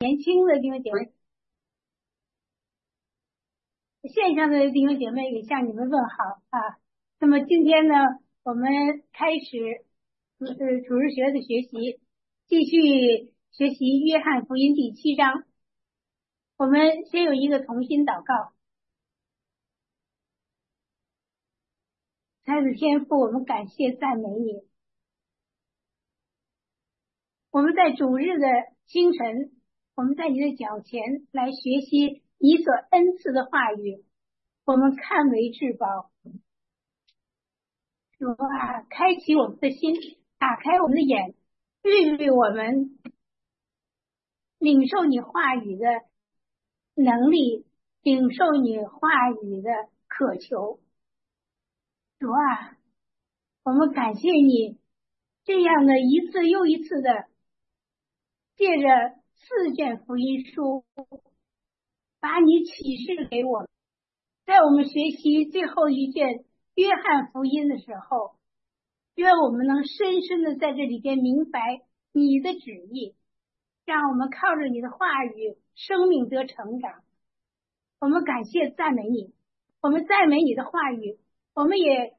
年轻的弟兄姐妹，线上的弟兄姐妹也向你们问好啊。那么今天呢，我们开始主日学的学习，继续学习约翰福音第7章。我们先有一个同心祷告。亲爱的天父，我们感谢赞美你。我们在主日的清晨，我们在你的脚前来学习你所恩赐的话语，我们看为至宝。主啊，开启我们的心，打开我们的眼，孕育我们领受你话语的能力，领受你话语的渴求。主啊，我们感谢你这样的一次又一次的借着4卷福音书把你启示给我们。在我们学习最后一卷约翰福音的时候，愿我们能深深的在这里边明白你的旨意，让我们靠着你的话语生命得成长。我们感谢赞美你，我们赞美你的话语，我们也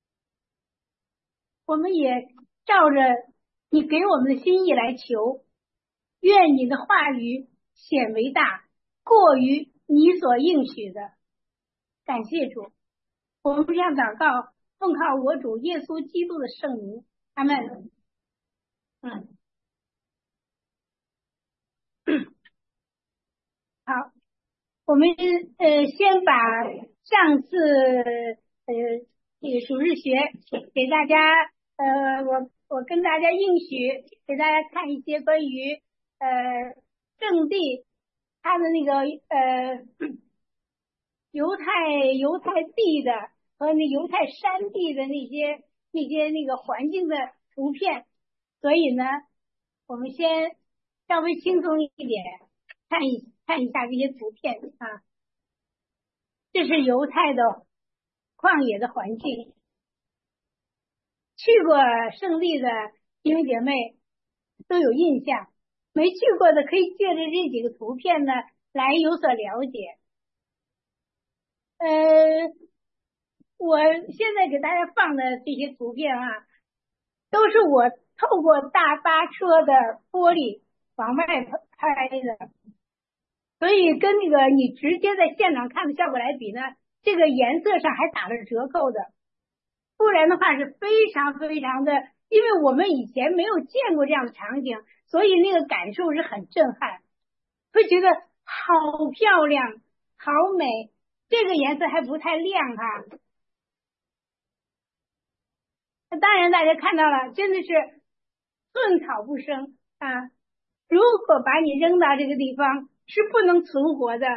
照着你给我们的心意来求，愿你的话语显为大，过于你所应许的。感谢主，我们这样祷告，奉靠我主耶稣基督的圣名，阿们。好，我们先把上次主日学给大家我跟大家应许给大家看一些关于圣地它的那个犹太地的和那犹太山地的那些那个环境的图片，所以呢，我们先稍微轻松一点看一下这些图片啊。这是犹太的旷野的环境。去过圣地的弟兄姐妹都有印象，没去过的可以借着这几个图片呢来有所了解。我现在给大家放的这些图片啊，都是我透过大巴车的玻璃往外拍的，所以跟那个你直接在现场看的效果来比呢，这个颜色上还打了折扣的。不然的话是非常非常的，因为我们以前没有见过这样的场景，所以那个感受是很震撼，会觉得好漂亮好美。这个颜色还不太亮哈，当然大家看到了，真的是寸草不生啊！如果把你扔到这个地方是不能存活的，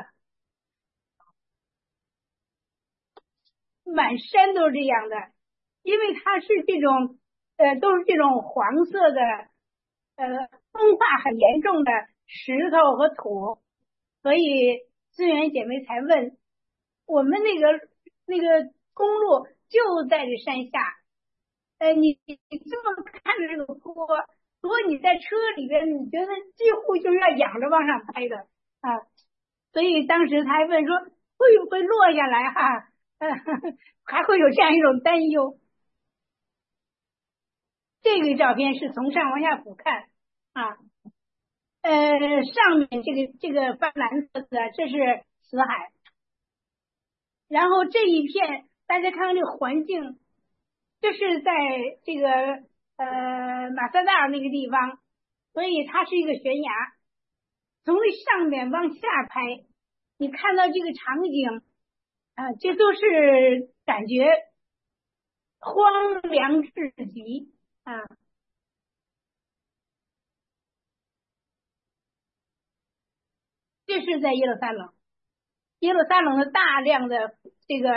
满山都是这样的，因为它是这种都是这种黄色的风化很严重的石头和土，所以资源姐妹才问我们那个公路就在这山下，你这么看着这个坡，如果你在车里边，你觉得几乎就是要仰着往上拍的啊，所以当时他还问说会不会落下来哈，还会有这样一种担忧。这个照片是从上往下俯瞰啊，上面这个泛蓝色的这是死海，然后这一片大家看看这个环境，这是在这个马萨大那个地方，所以它是一个悬崖，从那上面往下拍，你看到这个场景啊，这都是感觉荒凉至极啊。这是在耶路撒冷，耶路撒冷的大量的这个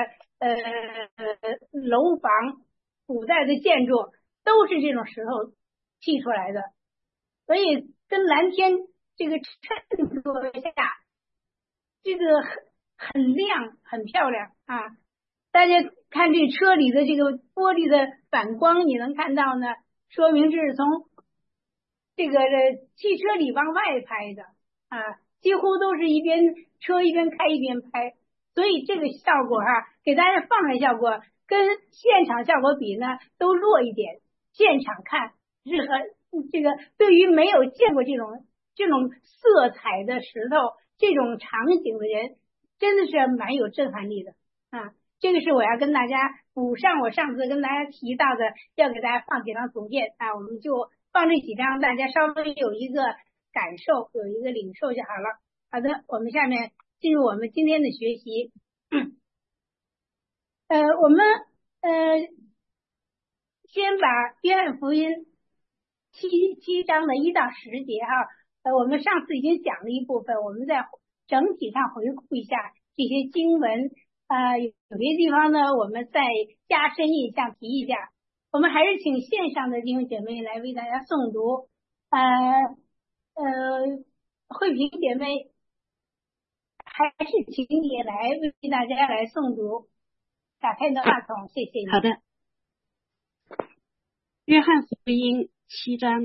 楼房，古代的建筑都是这种石头砌出来的，所以跟蓝天这个衬托下，这个很亮很漂亮啊！大家看这车里的这个玻璃的反光，你能看到呢，说明这是从这个汽车里往外拍的几乎都是一边车一边开一边拍，所以这个效果给大家放出来效果跟现场效果比呢都弱一点。现场看是这个对于没有见过这种色彩的石头这种场景的人，真的是蛮有震撼力的这个是我要跟大家补上我上次跟大家提到的，要给大家放几张图片我们就放这几张，大家稍微有一个感受，有一个领受就好了。好的，我们下面进入我们今天的学习。我们先把约翰福音七章的1到10节我们上次已经讲了一部分，我们在整体上回顾一下这些经文。有些地方呢我们再加深印象提一下。我们还是请线上的弟兄姐妹来为大家诵读。慧萍姐妹还是请你来为大家来诵读，打开你的话筒，谢谢你。 好的，约翰福音7章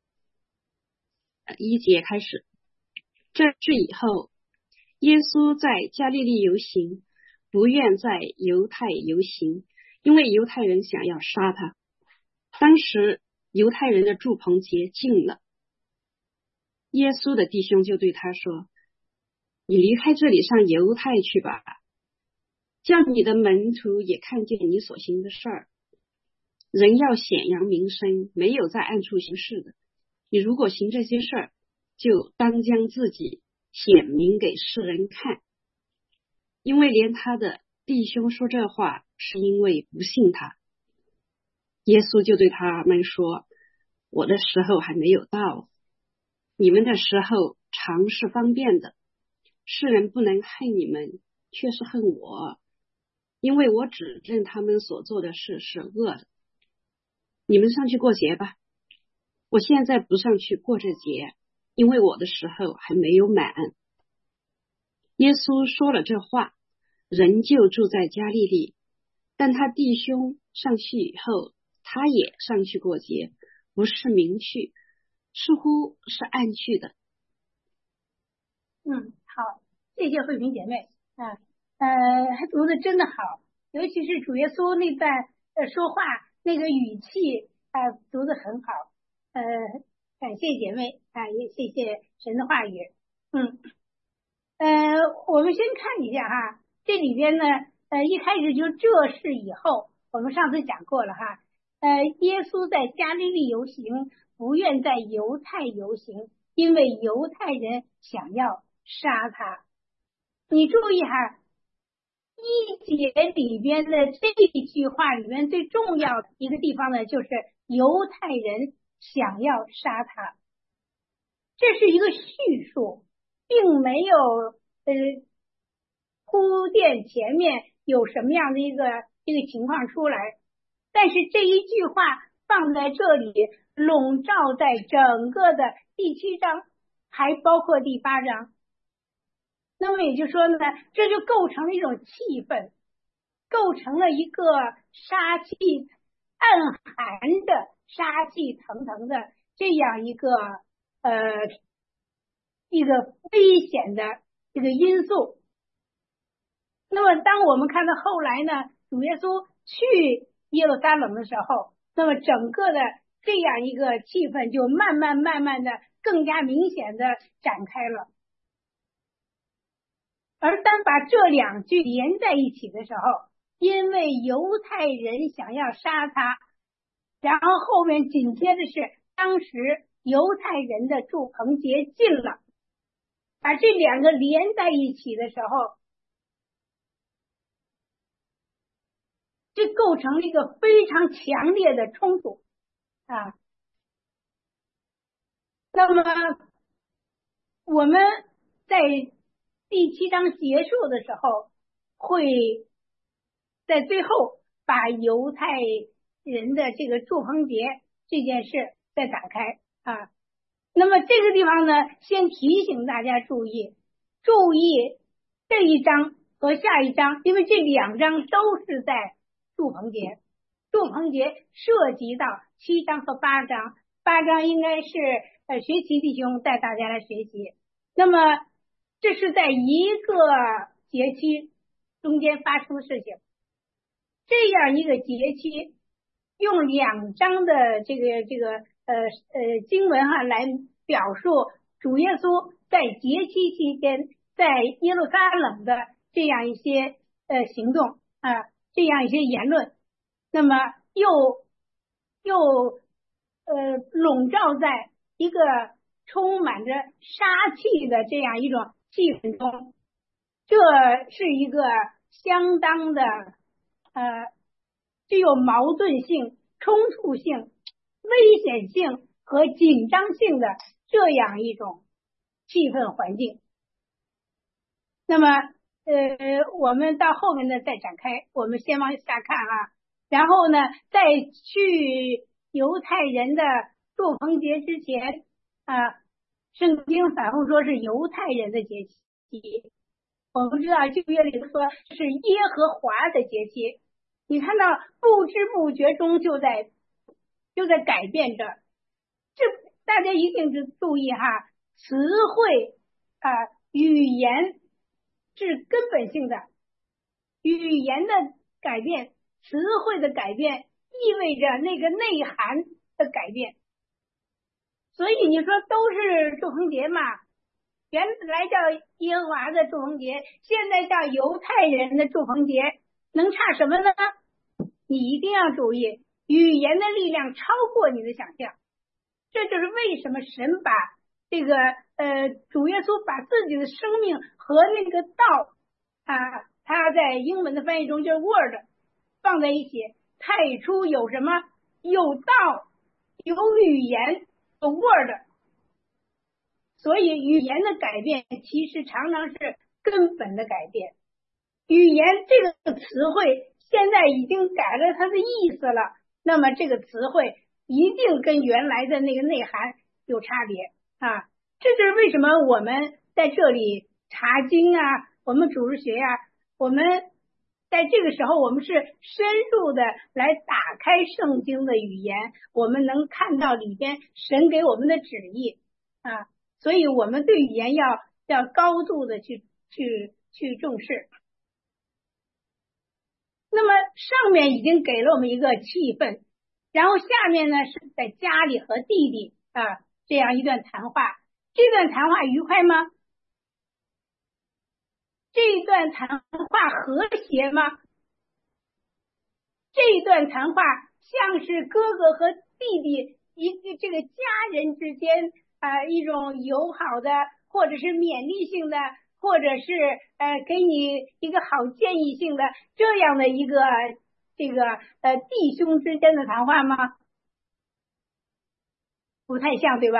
1节开始。这事以后，耶稣在加利利游行，不愿在犹太游行，因为犹太人想要杀他。当时犹太人的住棚节近了，耶稣的弟兄就对他说：你离开这里上犹太去吧，叫你的门徒也看见你所行的事儿。人要显扬名声，没有在暗处行事的。你如果行这些事儿，就当将自己显明给世人看。因为连他的弟兄说这话，是因为不信他。耶稣就对他们说：我的时候还没有到，你们的时候常是方便的。世人不能恨你们，却是恨我，因为我指证他们所做的事是恶的。你们上去过节吧，我现在不上去过这节，因为我的时候还没有满。耶稣说了这话，人就住在加利利，但他弟兄上去以后，他也上去过节，不是明去，似乎是暗去的。 好，谢谢慧萍姐妹读的真的好，尤其是主耶稣那段说话那个语气读得很好。感谢姐妹也谢谢神的话语。我们先看一下这里边呢一开始就这事以后，我们上次讲过了耶稣在加利利游行，不愿在犹太游行，因为犹太人想要杀他。你注意1节里边的这一句话里面最重要的一个地方呢，就是犹太人想要杀他。这是一个叙述，并没有铺垫前面有什么样的一个情况出来，但是这一句话放在这里，笼罩在整个的第7章，还包括第8章。那么也就是说呢，这就构成了一种气氛，构成了一个杀气暗含的杀气腾腾的这样一个危险的这个因素。那么当我们看到后来呢，主耶稣去耶路撒冷的时候，那么整个的这样一个气氛就慢慢的更加明显的展开了。而当把这2句连在一起的时候，因为犹太人想要杀他，然后后面紧接着是当时犹太人的住棚节近了，把这2个连在一起的时候，这构成了一个非常强烈的冲突那么我们在第7章结束的时候，会在最后把犹太人的这个住棚节这件事再打开那么这个地方呢，先提醒大家注意这一章和下一章，因为这2章都是在住棚节。住棚节涉及到7章和8章，8章应该是学习弟兄带大家来学习。 那么这是在一个节期中间发生的事情。这样一个节期，用2章的这个经文来表述主耶稣在节期期间在耶路撒冷的这样一些行动这样一些言论，那么又笼罩在一个充满着杀气的这样一种气氛中，这是一个相当的具有矛盾性、冲突性、危险性和紧张性的这样一种气氛环境。那么我们到后面呢再展开，我们先往下看然后呢在去犹太人的祝棚节之前圣经反复说是犹太人的节期，我们知道旧约里说是耶和华的节期，你看到不知不觉中就在改变着。这大家一定注意词汇语言是根本性的，语言的改变，词汇的改变意味着那个内涵的改变。所以你说都是祝棚节嘛，原来叫耶和华的祝棚节，现在叫犹太人的祝棚节，能差什么呢？你一定要注意，语言的力量超过你的想象。这就是为什么神把这个主耶稣把自己的生命和那个道他在英文的翻译中就是 word 放在一起，太初有什么？有道，有语言，有 word。 所以语言的改变其实常常是根本的改变。语言这个词汇现在已经改了它的意思了，那么这个词汇一定跟原来的那个内涵有差别这就是为什么我们在这里查经我们主日学我们在这个时候我们是深入的来打开圣经的语言，我们能看到里边神给我们的旨意所以我们对语言要高度的去重视。那么上面已经给了我们一个气氛，然后下面呢是在家里和弟弟这样一段谈话。这段谈话愉快吗？这段谈话和谐吗？这段谈话像是哥哥和弟弟这个家人之间一种友好的，或者是勉励性的，或者是给你一个好建议性的这样的一个这个弟兄之间的谈话吗？不太像，对吧？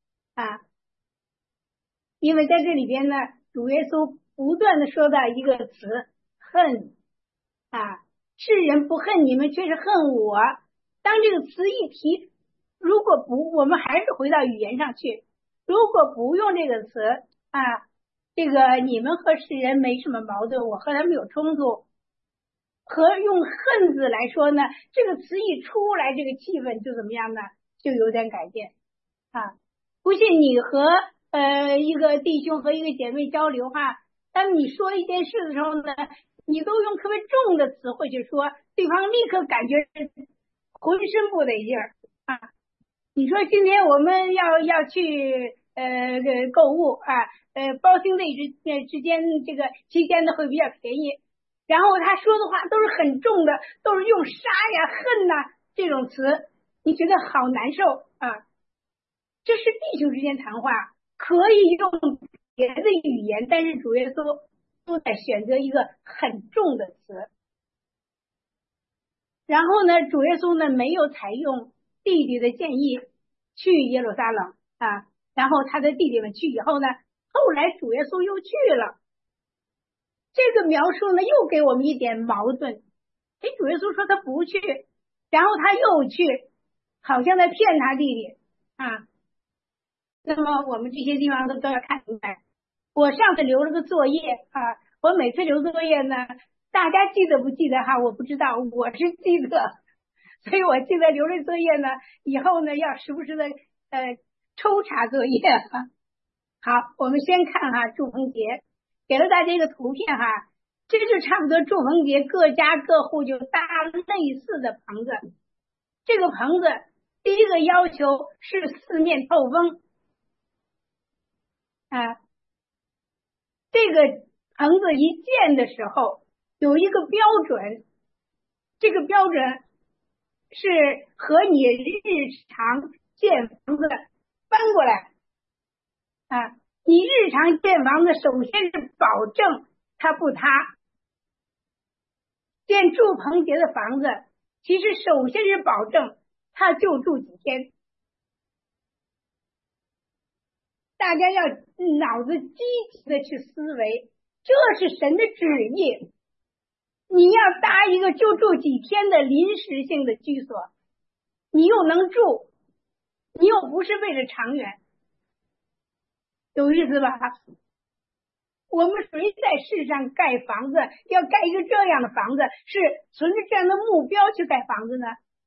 因为在这里边呢，主耶稣不断的说到一个词恨世人不恨你们，却是恨我。当这个词一提，如果不，我们还是回到语言上去，如果不用这个词这个你们和世人没什么矛盾，我和他们有冲突，和用恨字来说呢，这个词一出来，这个气氛就怎么样呢？就有点改变不信你和一个弟兄和一个姐妹交流当你说一件事的时候呢，你都用特别重的词汇去说，对方立刻感觉浑身不得劲儿你说今天我们要去购物包兴内之间这个期间的会比较便宜，然后他说的话都是很重的，都是用杀呀恨这种词，你觉得好难受这是弟兄之间谈话，可以用别的语言，但是主耶稣都在选择一个很重的词。然后呢，主耶稣呢没有采用弟弟的建议去耶路撒冷然后他的弟弟们去以后呢，后来主耶稣又去了。这个描述呢又给我们一点矛盾。主耶稣说他不去，然后他又去，好像在骗他弟弟那么我们这些地方都要看明白。我上次留了个作业我每次留作业呢，大家记得不记得我不知道，我是记得，所以我记得留了作业呢，以后呢要时不时的抽查作业好，我们先看哈祝棚节，给了大家一个图片哈，这就差不多祝棚节各家各户就搭类似的棚子。这个棚子第一个要求是四面透风啊，这个棚子一建的时候有一个标准，这个标准是和你日常建房子翻过来啊。你日常建房子首先是保证它不塌，建祝棚节的房子其实首先是保证它就住几天。大家要脑子积极的去思维，这是神的旨意。你要搭一个就住几天的临时性的居所，你又能住，你又不是为了长远，有意思吧？我们谁在世上盖房子，要盖一个这样的房子，是存着这样的目标去盖房子呢？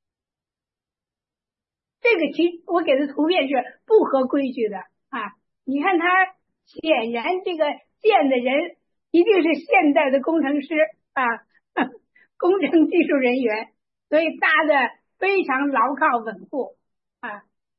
这个我给的图片是不合规矩的啊！你看他显然这个建的人一定是现代的工程师啊，工程技术人员，所以搭的非常牢靠稳固啊。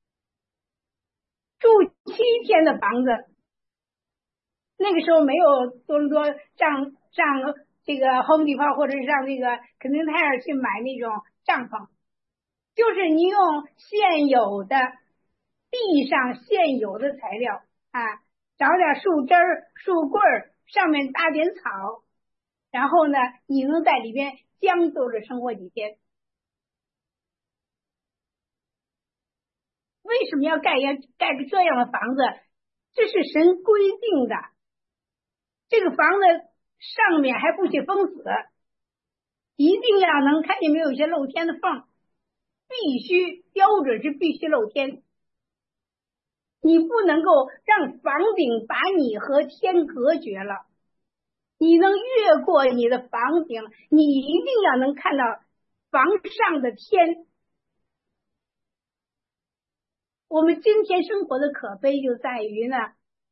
住7天的房子，那个时候没有多伦多上这个 Home Depot 或者是上这个肯定泰尔去买那种帐篷，就是你用现有的地上现有的材料啊，找点树枝儿、树棍儿，上面搭点草，然后呢，你能在里边将就着生活几天。为什么要盖个这样的房子？这是神规定的。这个房子上面还不许封死，一定要能看见没有一些露天的缝，必须标准是必须露天。你不能够让房顶把你和天隔绝了，你能越过你的房顶，你一定要能看到房上的天。我们今天生活的可悲就在于呢，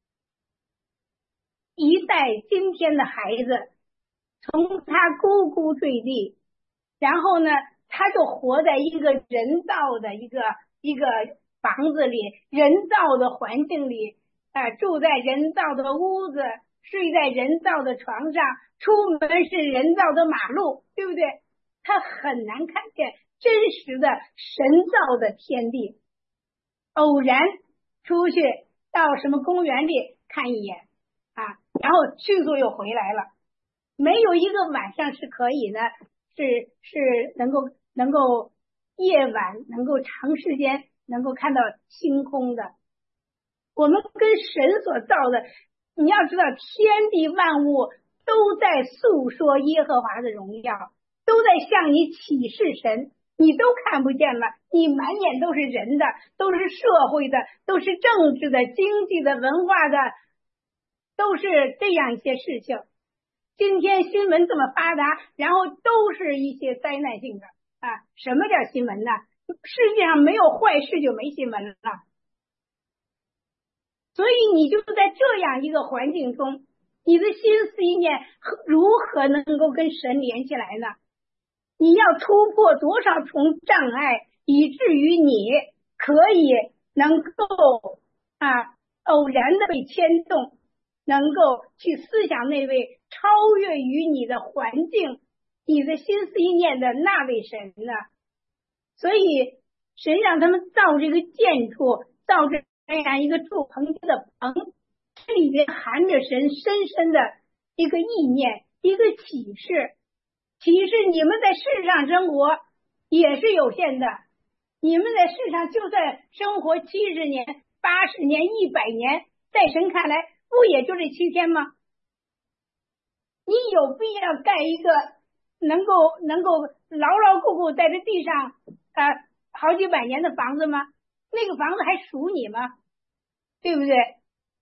一代今天的孩子从他呱呱坠地，然后呢他就活在一个人造的一个房子里，人造的环境里住在人造的屋子，睡在人造的床上，出门是人造的马路，对不对？他很难看见真实的神造的天地。偶然出去到什么公园里看一眼啊，然后迅速又回来了，没有一个晚上是可以呢，是能够夜晚能够长时间能够看到星空的。我们跟神所造的，你要知道天地万物都在诉说耶和华的荣耀，都在向你启示神，你都看不见了，你满眼都是人的，都是社会的，都是政治的、经济的、文化的，都是这样一些事情。今天新闻这么发达，然后都是一些灾难性的啊！什么叫新闻呢？世界上没有坏事就没新闻了。所以你就在这样一个环境中，你的心思意念如何能够跟神连起来呢？你要突破多少重障碍，以至于你可以能够偶然的被牵动，能够去思想那位超越于你的环境、你的心思意念的那位神呢？所以神让他们造这个建筑，造这样一个祝棚的棚，这里面含着神深深的一个意念，一个启示。启示你们在世上生活也是有限的，你们在世上就算生活70年、80年、100年，在神看来不也就这7天吗？你有必要盖一个能够牢牢固固在这地上好几百年的房子吗？那个房子还属你吗？对不对？7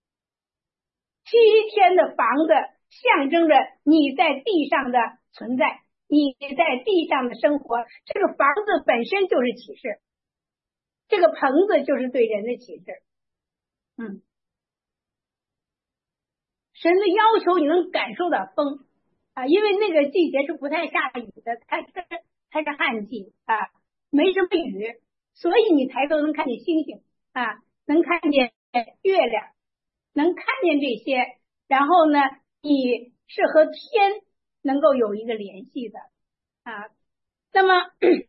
天的房子象征着你在地上的存在，你在地上的生活，这个房子本身就是启示，这个棚子就是对人的启示。 神的要求你能感受到风啊，因为那个季节是不太下雨的，它是旱季啊，没什么雨，所以你抬头能看见星星啊，能看见月亮，能看见这些，然后呢，你是和天能够有一个联系的啊。那么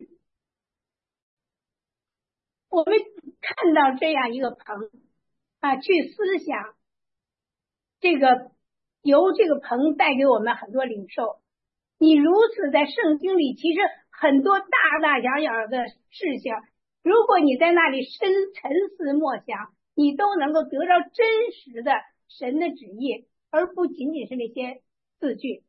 我们看到这样一个棚啊，去思想这个，由这个棚带给我们很多领受。你如此在圣经里，其实很多大大小小的事情，如果你在那里沉思默想，你都能够得到真实的神的旨意，而不仅仅是那些字句。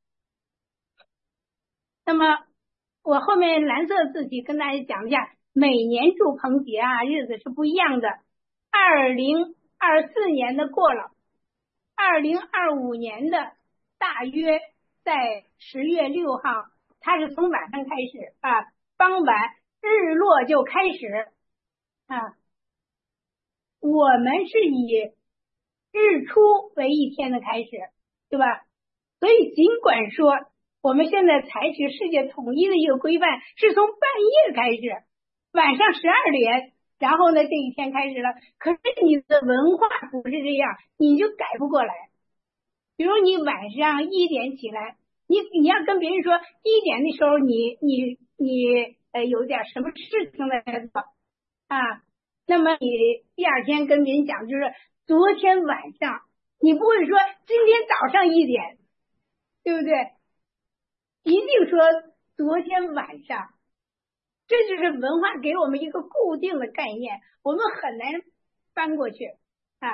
那么我后面蓝色字体跟大家讲一下，每年祝棚节啊日子是不一样的。2024年的过了，2025年的大约在10月6号，它是从晚上开始啊，傍晚日落就开始啊。我们是以日出为一天的开始，对吧？所以尽管说我们现在采取世界统一的一个规范，是从半夜开始，晚上12点，然后呢这一天开始了。可是你的文化不是这样，你就改不过来。比如你晚上1点起来，你要跟别人说1点的时候你有点什么事情在做啊，那么你第二天跟别人讲就是昨天晚上，你不会说今天早上1点，对不对？一定说昨天晚上，这就是文化给我们一个固定的概念，我们很难翻过去啊。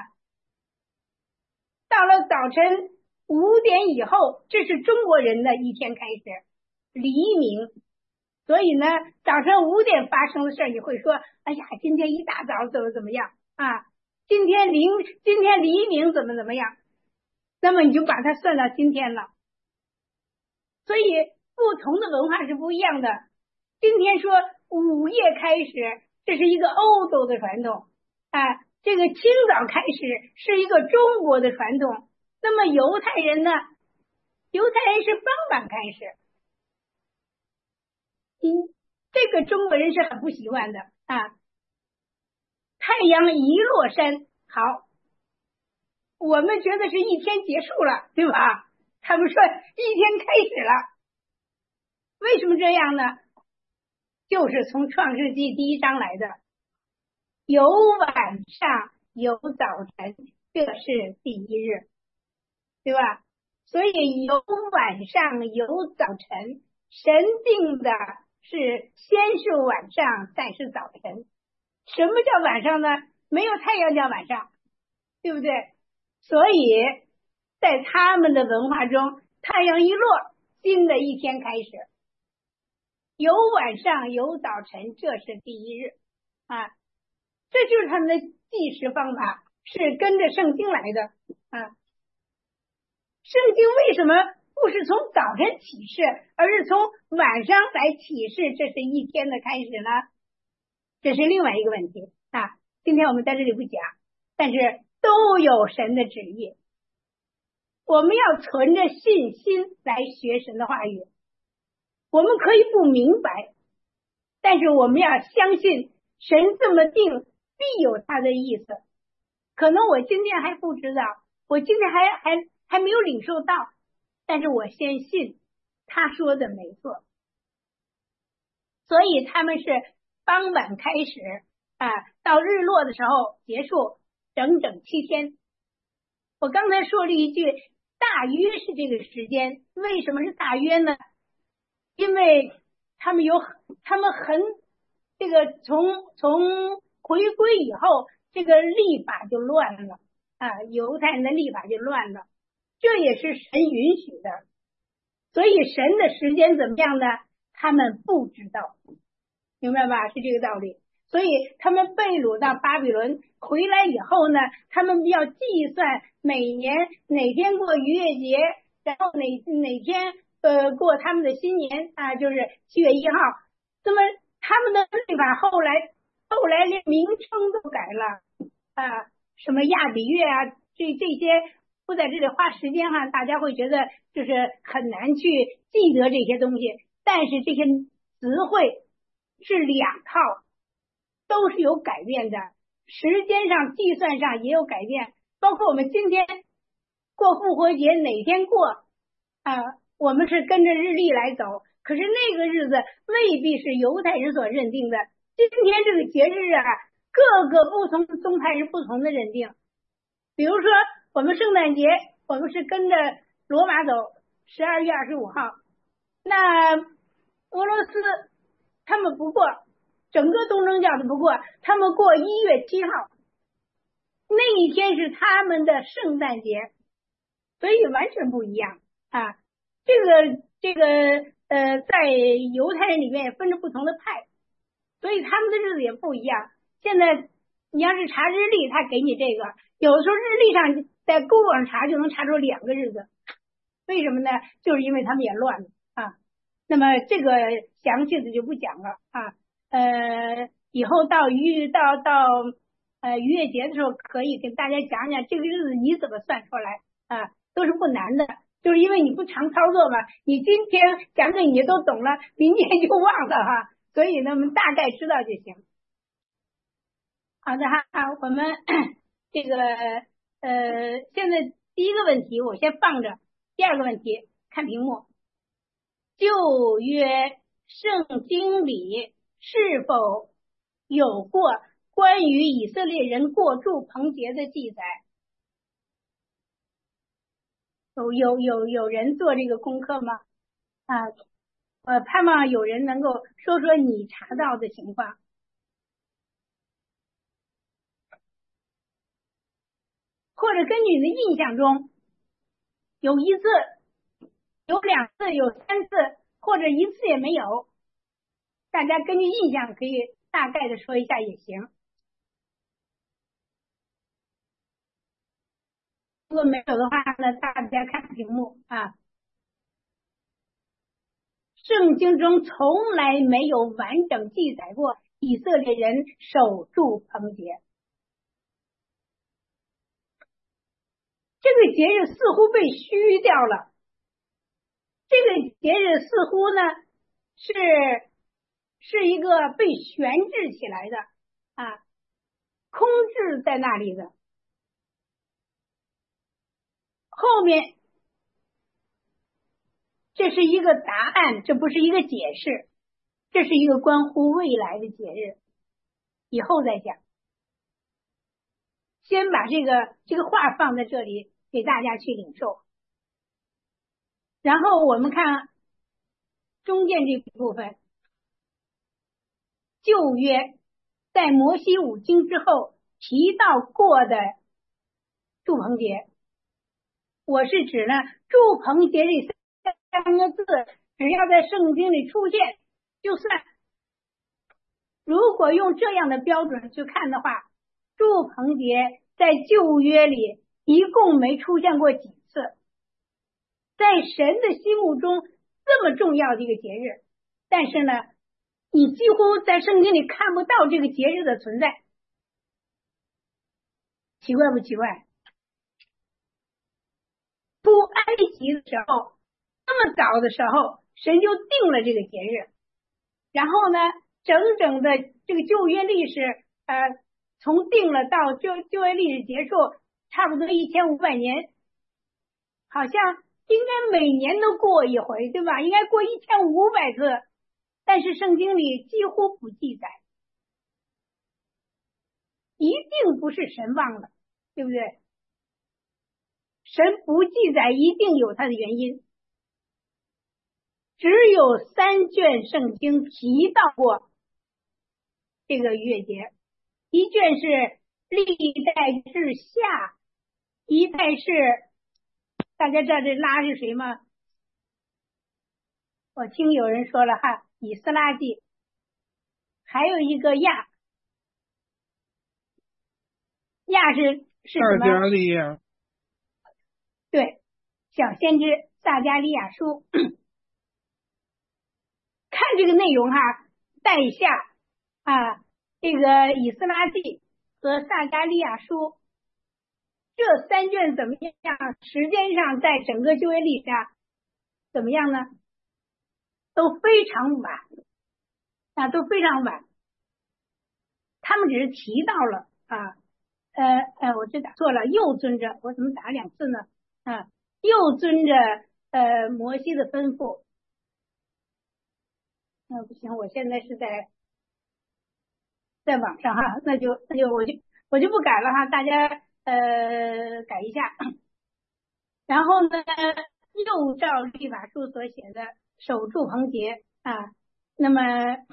到了早晨5点以后，这是中国人的一天开始，黎明。所以呢，早上5点发生的事儿，你会说，哎呀，今天一大早怎么样啊？今天黎明怎么样？那么你就把它算到今天了。所以不同的文化是不一样的。今天说午夜开始，这是一个欧洲的传统啊，这个清早开始是一个中国的传统。那么犹太人呢？犹太人是傍晚开始。这个中国人是很不习惯的啊。太阳一落山，好，我们觉得是一天结束了，对吧？他们说一天开始了。为什么这样呢？就是从创世纪第1章来的，有晚上有早晨，这是第一日，对吧？所以有晚上有早晨，神定的是先是晚上再是早晨。什么叫晚上呢？没有太阳叫晚上，对不对？所以在他们的文化中，太阳一落，新的一天开始，有晚上有早晨，这是第一日啊。这就是他们的计时方法，是跟着圣经来的啊。圣经为什么不是从早晨启示，而是从晚上来启示这是一天的开始呢？这是另外一个问题啊。今天我们在这里不讲，但是都有神的旨意。我们要存着信心来学神的话语。我们可以不明白，但是我们要相信神这么定必有他的意思。可能我今天还不知道，我今天还没有领受到，但是我先信他说的没错。所以他们是傍晚开始啊，到日落的时候结束，整整7天。我刚才说了一句，大约是这个时间。为什么是大约呢？因为他们很这个从回归以后，这个历法就乱了啊，犹太人的历法就乱了，这也是神允许的。所以神的时间怎么样呢？他们不知道，明白吧？是这个道理。所以他们被掳到巴比伦回来以后呢，他们要计算每年哪天过逾越节，然后哪天过他们的新年啊，就是7月1号。那么他们的历法后来连名称都改了啊，什么亚比月啊，这些不在这里花时间哈，大家会觉得就是很难去记得这些东西。但是这些词汇是两套，都是有改变的，时间上计算上也有改变。包括我们今天过复活节哪天过我们是跟着日历来走，可是那个日子未必是犹太人所认定的。今天这个节日啊，各个不同的宗派是不同的认定。比如说我们圣诞节，我们是跟着罗马走，12月25号。那俄罗斯他们不过，整个东正教的不过，他们过1月7号，那一天是他们的圣诞节，所以完全不一样啊。这个在犹太人里面也分着不同的派，所以他们的日子也不一样。现在你要是查日历，他给你这个，有的时候日历上在 Google 上查就能查出2个日子，为什么呢？就是因为他们也乱了啊。那么这个详细的就不讲了啊。以后到逾越节的时候，可以跟大家讲讲这个日子你怎么算出来啊，都是不难的。就是因为你不常操作嘛，你今天讲给你都懂了，明天就忘了哈，所以呢，我们大概知道就行。好的哈，我们这个现在第一个问题我先放着，第二个问题看屏幕。旧约圣经里是否有过关于以色列人过住棚节的记载？有人做这个功课吗？盼望有人能够说说你查到的情况。或者根据你的印象中，有1次、有2次、有3次，或者1次也没有，大家根据印象可以大概的说一下也行。如果没有的话呢，大家看屏幕啊。圣经中从来没有完整记载过以色列人守住棚节。这个节日似乎被虚掉了，这个节日似乎呢是一个被悬置起来的空置在那里的。后面这是一个答案，这不是一个解释，这是一个关乎未来的节日，以后再讲。先把这个话放在这里给大家去领受。然后我们看中间这部分，旧约在摩西五经之后提到过的住棚节，我是指呢住棚节这3个字只要在圣经里出现就算。如果用这样的标准去看的话，住棚节在旧约里一共没出现过几次，在神的心目中这么重要的一个节日，但是呢你几乎在圣经里看不到这个节日的存在，奇怪不奇怪？出埃及的时候，那么早的时候神就定了这个节日，然后呢整整的这个旧约历史从定了到旧约历史结束差不多1500年，好像应该每年都过一回，对吧？应该过1500次，但是圣经里几乎不记载，一定不是神忘了，对不对？神不记载一定有它的原因，只有3卷圣经提到过这个逾越节，一卷是历代志下，一代是大家知道这拉是谁吗？我听有人说了哈，以斯拉记，还有一个亚是什么？ 撒迦利亚。 对，小先知撒迦利亚书。看这个内容哈，带下这个以斯拉记和撒迦利亚书， 这3卷怎么样？时间上在整个旧约历史上怎么样呢？都非常晚啊，都非常晚。他们只是提到了啊，我这打错了，又遵着，我怎么打2次呢？啊，又遵着摩西的吩咐。不行，我现在是在网上哈，那就我就不改了哈，大家改一下。然后呢，又照律法书所写的守住棚节啊，那么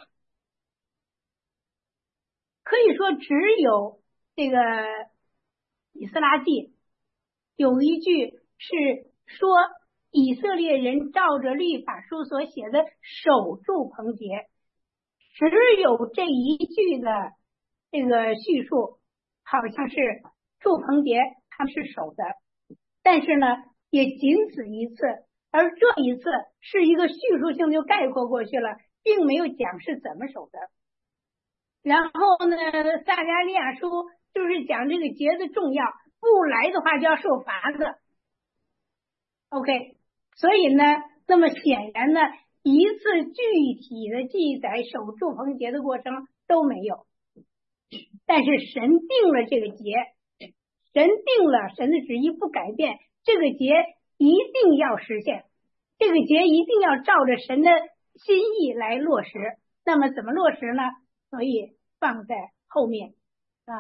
可以说只有这个以斯拉记有一句是说以色列人照着律法书所写的守住棚节，只有这一句的这个叙述好像是住棚节他们是守的，但是呢也仅此一次，而这一次是一个叙述性就概括过去了，并没有讲是怎么守的。然后呢，撒迦利亚书就是讲这个节的重要，不来的话就要受罚的。OK， 所以呢，那么显然呢，一次具体的记载守住棚节的过程都没有。但是神定了这个节，神定了神的旨意不改变，这个节一定要实现，这个节一定要照着神的心意来落实。那么怎么落实呢？所以放在后面啊，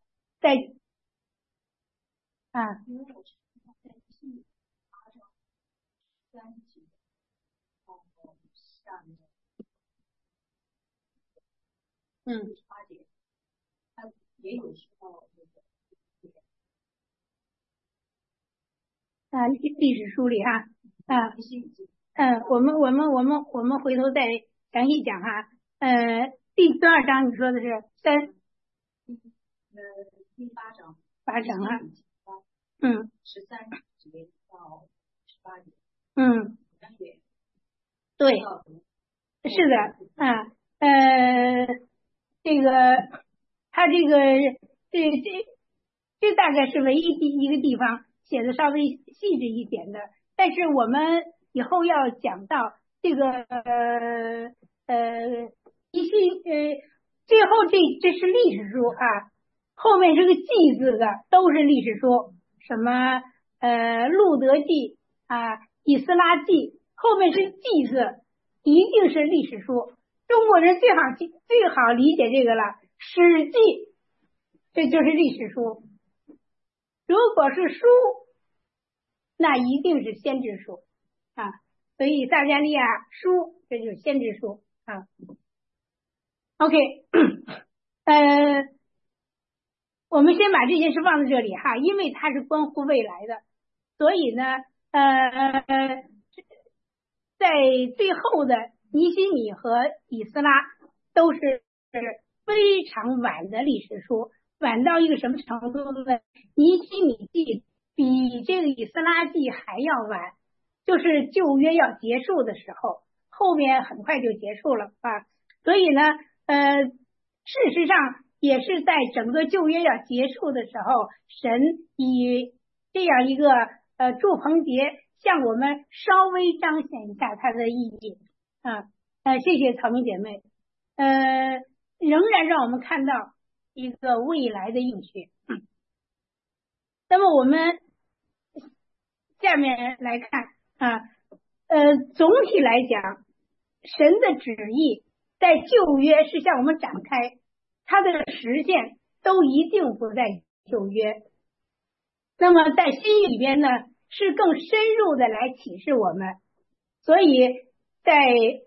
也有说历史书里哈我们回头再详细讲哈。第多少章你说的是3？第8章，8章啊。13节到18节。对，是的这个他这大概是唯一一个地方写的稍微细致一点的，但是我们以后要讲到这个最后这是历史书啊，后面这个记字的都是历史书，什么路德记啊、以斯拉记，后面是记字，一定是历史书。中国人最好理解这个了，史记这就是历史书。如果是书，那一定是先知书啊，所以撒迦利亚书这就是先知书啊。OK， 我们先把这件事放在这里哈，因为它是关乎未来的，所以呢在最后的尼希米和以斯拉都是非常晚的历史书，晚到一个什么程度呢？尼希米记比这个以斯拉记还要晚，就是旧约要结束的时候，后面很快就结束了啊。所以呢事实上也是在整个旧约要结束的时候，神以这样一个住棚节向我们稍微彰显一下它的意义啊。谢谢草民姐妹，仍然让我们看到一个未来的应许。那么我们下面来看总体来讲，神的旨意在旧约是向我们展开，它的实现都一定不在旧约。那么在新约里边呢，是更深入的来启示我们，所以在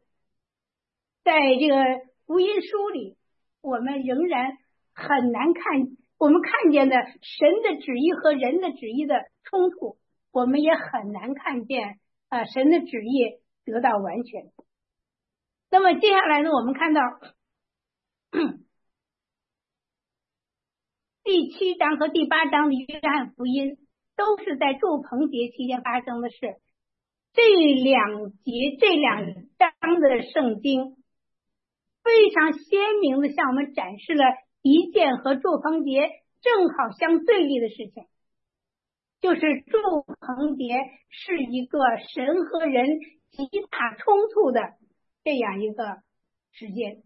这个福音书里，我们仍然很难我们看见的神的旨意和人的旨意的冲突，我们也很难看见神的旨意得到完全。那么接下来呢，我们看到第7章和第8章的约翰福音都是在住棚节期间发生的事。这两章的圣经非常鲜明的向我们展示了一件和住棚节正好相对立的事情。 就是住棚节是一个神和人极大冲突的这样一个时间。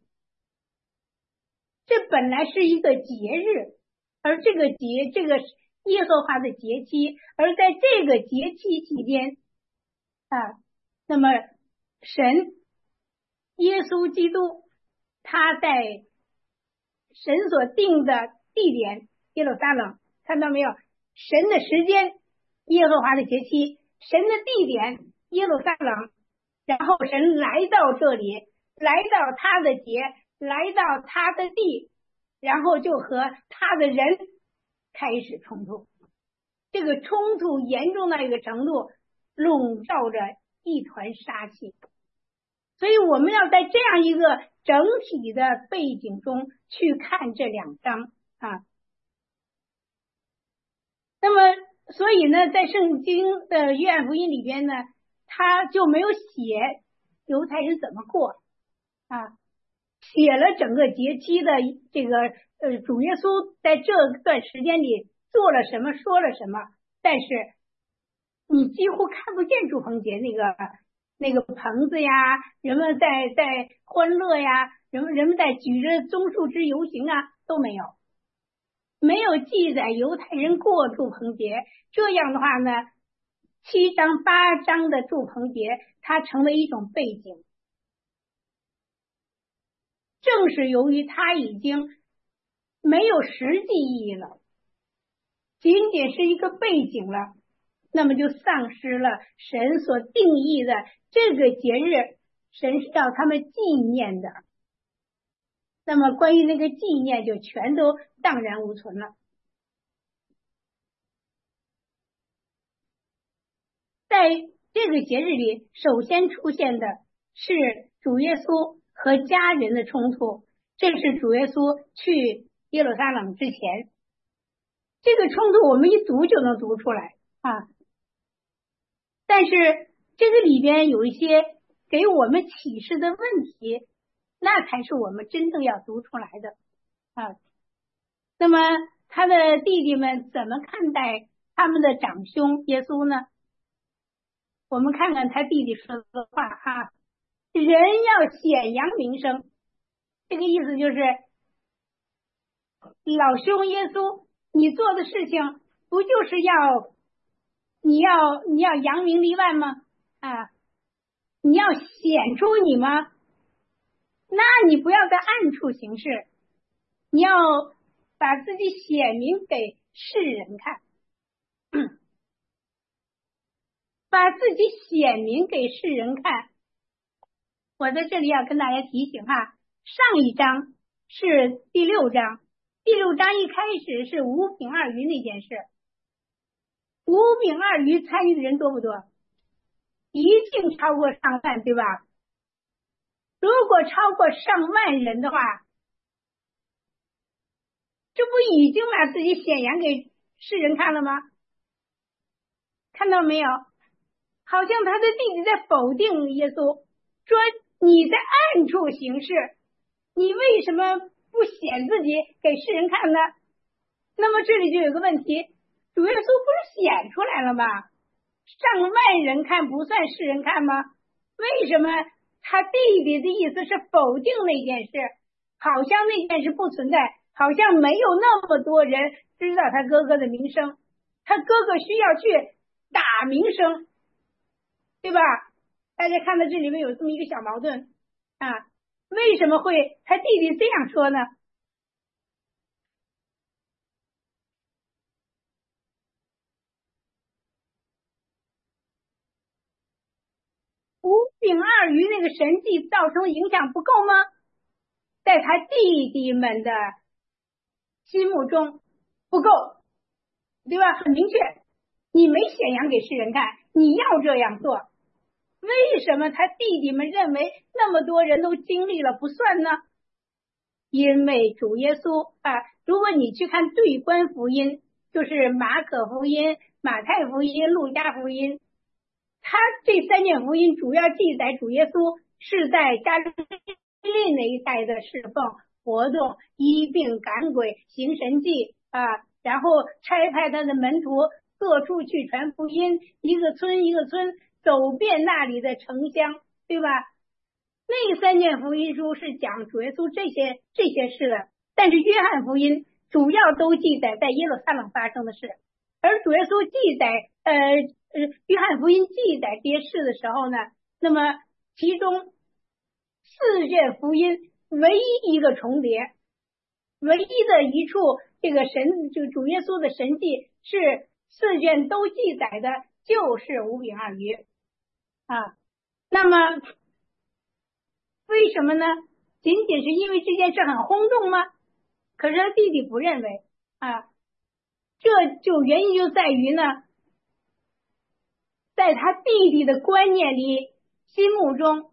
这本来是一个节日，而这个耶和华的节期，而在这个节期期间那么神耶稣基督他在神所定的地点耶路撒冷，看到没有？神的时间耶和华的节期，神的地点耶路撒冷，然后神来到这里，来到他的节，来到他的地，然后就和他的人开始冲突。这个冲突严重到一个程度，笼罩着一团杀气。所以我们要在这样一个整体的背景中去看这2章那么所以呢，在圣经的约翰福音里边呢，他就没有写犹太人怎么过写了整个节期的这个主耶稣在这段时间里做了什么，说了什么，但是你几乎看不见住棚节那个棚子呀，人们在欢乐呀，人们在举着棕树枝游行都没有记载犹太人过住棚节。这样的话呢，7章8章的住棚节它成为一种背景，正是由于它已经没有实际意义了，仅仅是一个背景了，那么就丧失了神所定义的这个节日，神是要他们纪念的。那么关于那个纪念就全都荡然无存了。在这个节日里，首先出现的是主耶稣和家人的冲突，这是主耶稣去耶路撒冷之前，这个冲突我们一读就能读出来但是这个里边有一些给我们启示的问题，那才是我们真正要读出来的那么他的弟弟们怎么看待他们的长兄耶稣呢？我们看看他弟弟说的话人要显扬名声，这个意思就是老兄耶稣，你做的事情不就是你要扬名立万吗？你要显出你吗？那你不要在暗处行事，你要把自己显明给世人看把自己显明给世人看。我在这里要跟大家提醒上一章是第6章，第6章一开始是五饼二鱼那件事。五饼二鱼参与的人多不多？一定超过上万，对吧？如果超过上万人的话，这不已经把自己显扬给世人看了吗？看到没有？好像他的弟弟在否定耶稣，说你在暗处行事，你为什么不显自己给世人看呢？那么这里就有个问题，主耶稣不是显出来了吗？上万人看不算世人看吗？为什么他弟弟的意思是否定那件事，好像那件事不存在，好像没有那么多人知道他哥哥的名声，他哥哥需要去打名声，对吧？大家看到这里面有这么一个小矛盾为什么会他弟弟这样说呢？五饼二鱼那个神迹造成的影响不够吗？在他弟弟们的心目中不够，对吧？很明确，你没显扬给世人看，你要这样做，为什么他弟弟们认为那么多人都经历了不算呢？因为主耶稣如果你去看对观福音，就是马可福音、马太福音、路加福音，他这3卷福音主要记载主耶稣是在加利利那一带的侍奉活动，医病赶鬼行神迹然后差派他的门徒各处去传福音，一个村一个村走遍那里的城乡，对吧？那3卷福音书是讲主耶稣这些事的，但是约翰福音主要都记载在耶路撒冷发生的事，而主耶稣记载约翰福音记载这些事的时候呢，那么其中4卷福音唯一一个重叠，唯一的一处这个就主耶稣的神迹是4卷都记载的就是5饼2鱼啊。那么为什么呢？仅仅是因为这件事很轰动吗？可是他弟弟不认为啊，这就原因就在于呢，在他弟弟的观念里、心目中，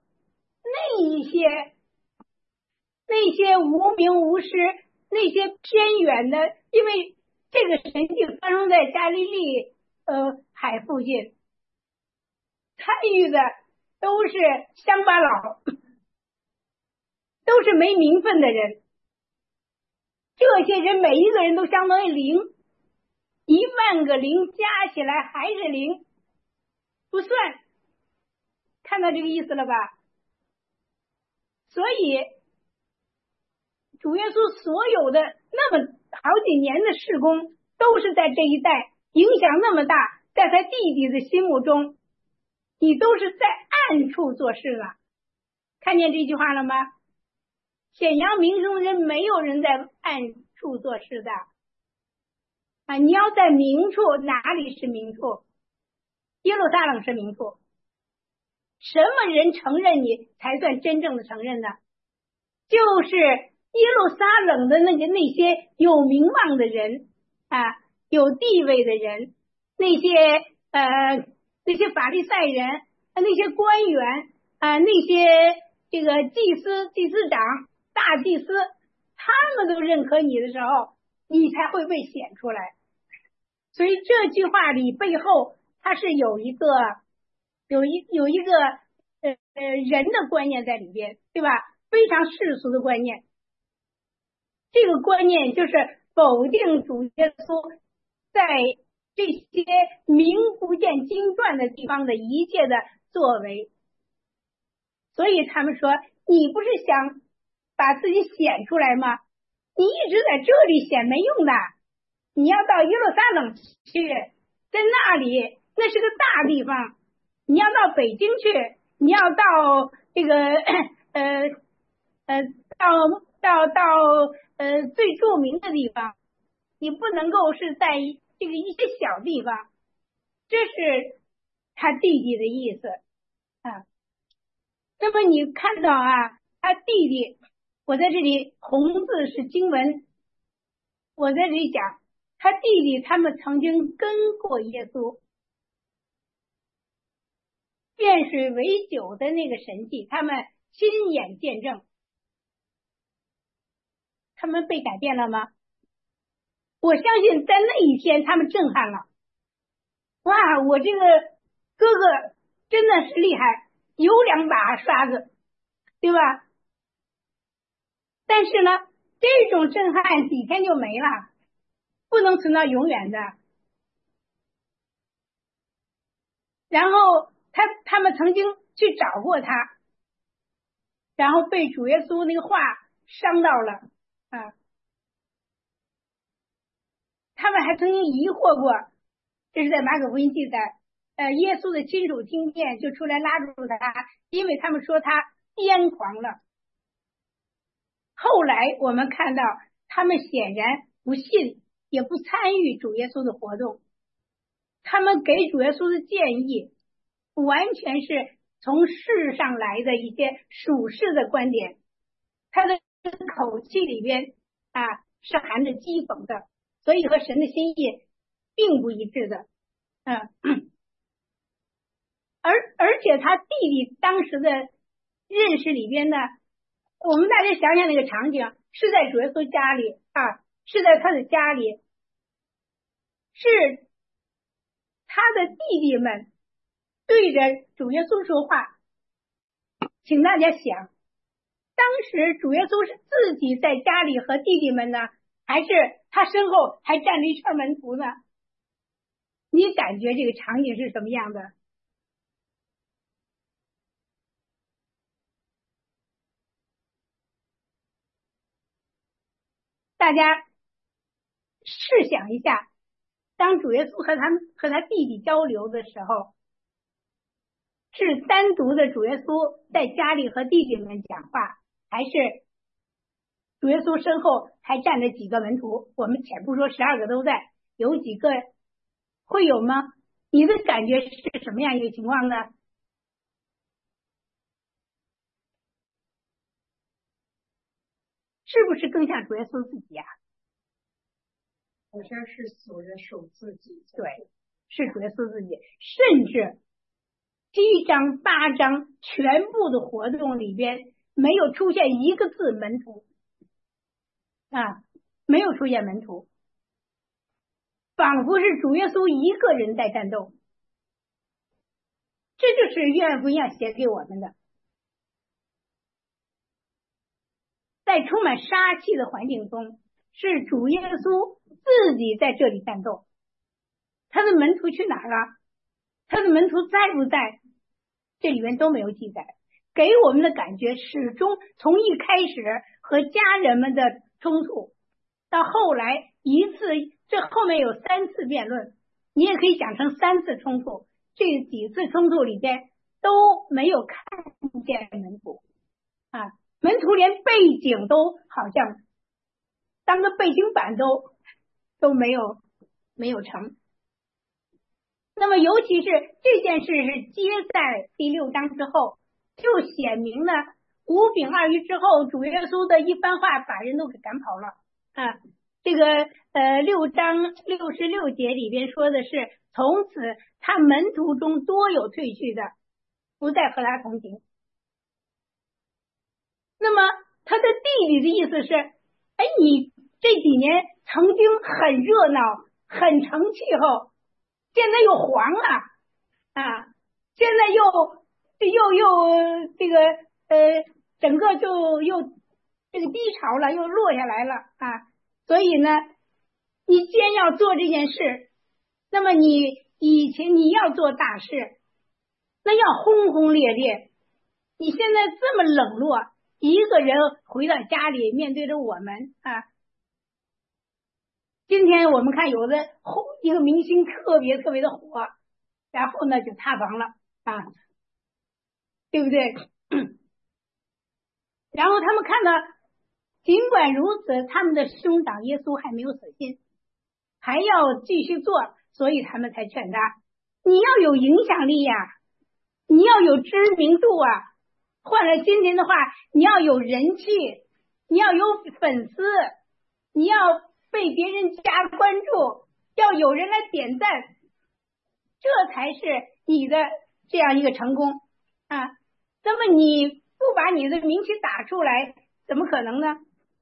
那些无名无实、那些偏远的，因为这个神迹发生在加利利海附近，参与的都是乡巴佬，都是没名分的人。这些人每一个人都相当于零，1万个零加起来还是零，不算。看到这个意思了吧？所以主耶稣所有的那么好几年的事工都是在这一代，影响那么大，在他弟弟的心目中，你都是在暗处做事了。看见这句话了吗？显扬明中人没有人在暗处做事的啊！你要在明处，哪里是明处？耶路撒冷是明处。什么人承认你才算真正的承认呢？就是耶路撒冷的那些有名望的人啊，有地位的人，那些法利赛人，那些官员啊，那些这个祭司长、大祭司，他们都认可你的时候，你才会被显出来。所以这句话里背后，它是有一个人的观念在里边，对吧？非常世俗的观念。这个观念就是否定主耶稣在这些名不见经传的地方的一切的作为。所以他们说，你不是想把自己显出来吗？你一直在这里显没用的，你要到耶路撒冷去，在那里那是个大地方，你要到北京去，你要到这个最著名的地方，你不能够是在这个一些小地方。这是他弟弟的意思啊。那么你看到啊，他弟弟，我在这里红字是经文，我在这里讲他弟弟他们曾经跟过耶稣，变水为酒的那个神迹，他们亲眼见证。他们被改变了吗？我相信在那一天他们震撼了。哇，我这个哥哥真的是厉害，有2把刷子，对吧？但是呢，这种震撼几天就没了，不能存到永远的。然后他们曾经去找过他，然后被主耶稣那个话伤到了啊。他们还曾经疑惑过，这是在马可福音记载，耶稣的亲属听见就出来拉住他，因为他们说他癫狂了。后来我们看到他们显然不信，也不参与主耶稣的活动，他们给主耶稣的建议完全是从世上来的一些属世的观点，他的口气里边啊是含着讥讽的，所以和神的心意并不一致的。而且他弟弟当时的认识里边呢，我们大家想想那个场景，是在主耶稣家里啊，是在他的家里，是他的弟弟们对着主耶稣说话。请大家想，当时主耶稣是自己在家里和弟弟们呢，还是他身后还站着一圈门徒呢？ 你感觉这个场景是什么样的？大家试想一下，当主耶稣和他弟弟交流的时候，是单独的主耶稣在家里和弟弟们讲话，还是主耶稣身后还站着几个门徒？我们且不说12个都在，有几个会有吗？你的感觉是什么样一个情况呢？是不是更像主耶稣自己啊？ 好像是主耶稣自己。 对，是主耶稣自己，甚至7章8章全部的活动里边没有出现一个字门徒啊，没有出现门徒，仿佛是主耶稣一个人在战斗。这就是约翰福音写给我们的。在充满杀气的环境中，是主耶稣自己在这里战斗。他的门徒去哪儿了？他的门徒在不在？这里面都没有记载。给我们的感觉始终从一开始和家人们的冲突，到后来一次，这后面有3次辩论，你也可以讲成3次冲突。这几次冲突里边都没有看见门徒啊，门徒连背景都好像当个背景板都没有成。那么尤其是这件事是接在第6章之后，就显明了5饼2鱼之后，主耶稣的一番话把人都给赶跑了啊。这个6章66节里边说的是，从此他门徒中多有退去的，不再和他同行。那么他的弟弟的意思是，哎，你这几年曾经很热闹很成气候，现在又黄了啊，现在又这个整个就又这个低潮了，又落下来了啊。所以呢，你既然要做这件事，那么你以前你要做大事，那要轰轰烈烈。你现在这么冷落，一个人回到家里面对着我们啊。今天我们看有的一个明星特别的火，然后呢就塌房了啊，对不对？然后他们看到，尽管如此，他们的兄长耶稣还没有死心，还要继续做，所以他们才劝他，你要有影响力呀，你要有知名度啊，换了今天的话，你要有人气，你要有粉丝，你要被别人加关注，要有人来点赞，这才是你的这样一个成功啊。那么你不把你的名气打出来，怎么可能呢？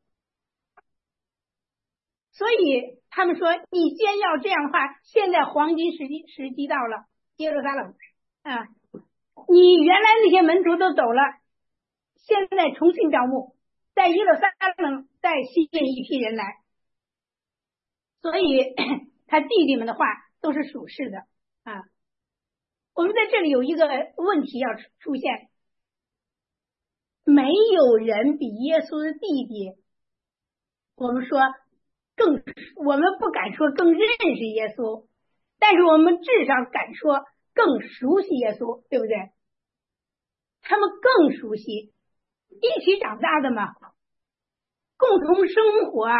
所以他们说，你既然要这样的话，现在黄金时机到了，耶路撒冷啊，你原来那些门徒都走了，现在重新招募，在耶路撒冷再吸引一批人来。所以他弟弟们的话都是属实的啊。我们在这里有一个问题要出现，没有人比耶稣的弟弟，我们不敢说更认识耶稣，但是我们至少敢说更熟悉耶稣，对不对？他们更熟悉，一起长大的嘛，共同生活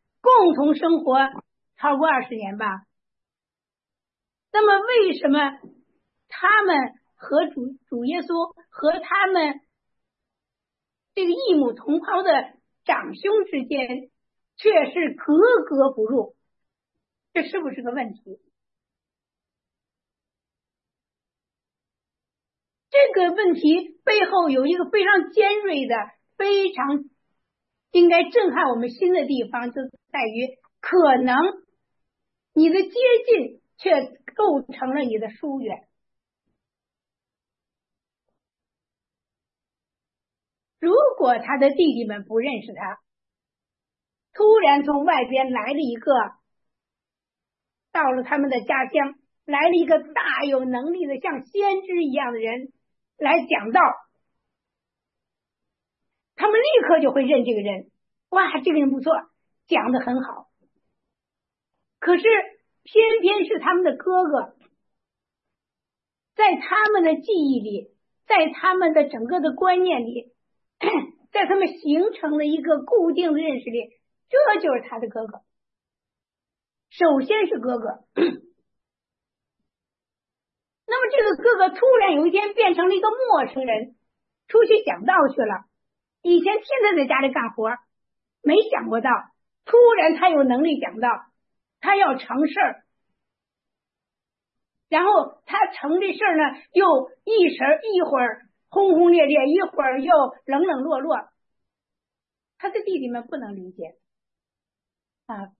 超过20年吧。那么为什么他们和主耶稣和他们这个异母同胞的长兄之间却是格格不入？这是不是个问题？这个问题背后有一个非常尖锐的、非常应该震撼我们心的地方，就在于可能你的接近却构成了你的疏远。如果他的弟弟们不认识他，突然从外边来了一个，到了他们的家乡， 来了一个大有能力的像先知一样的人来讲道，他们立刻就会认这个人，哇，这个人不错，讲得很好。可是偏偏是他们的哥哥，在他们的记忆里，在他们的整个的观念里，在他们形成了一个固定的认识里，这就是他的哥哥。首先是哥哥，那么这个哥哥突然有一天变成了一个陌生人，出去讲道去了。以前天天在家里干活，没想过道，突然他有能力讲道，他要成事儿，然后他成这事儿呢，又一会儿轰轰烈烈，一会儿又冷冷落落，他的弟弟们不能理解啊。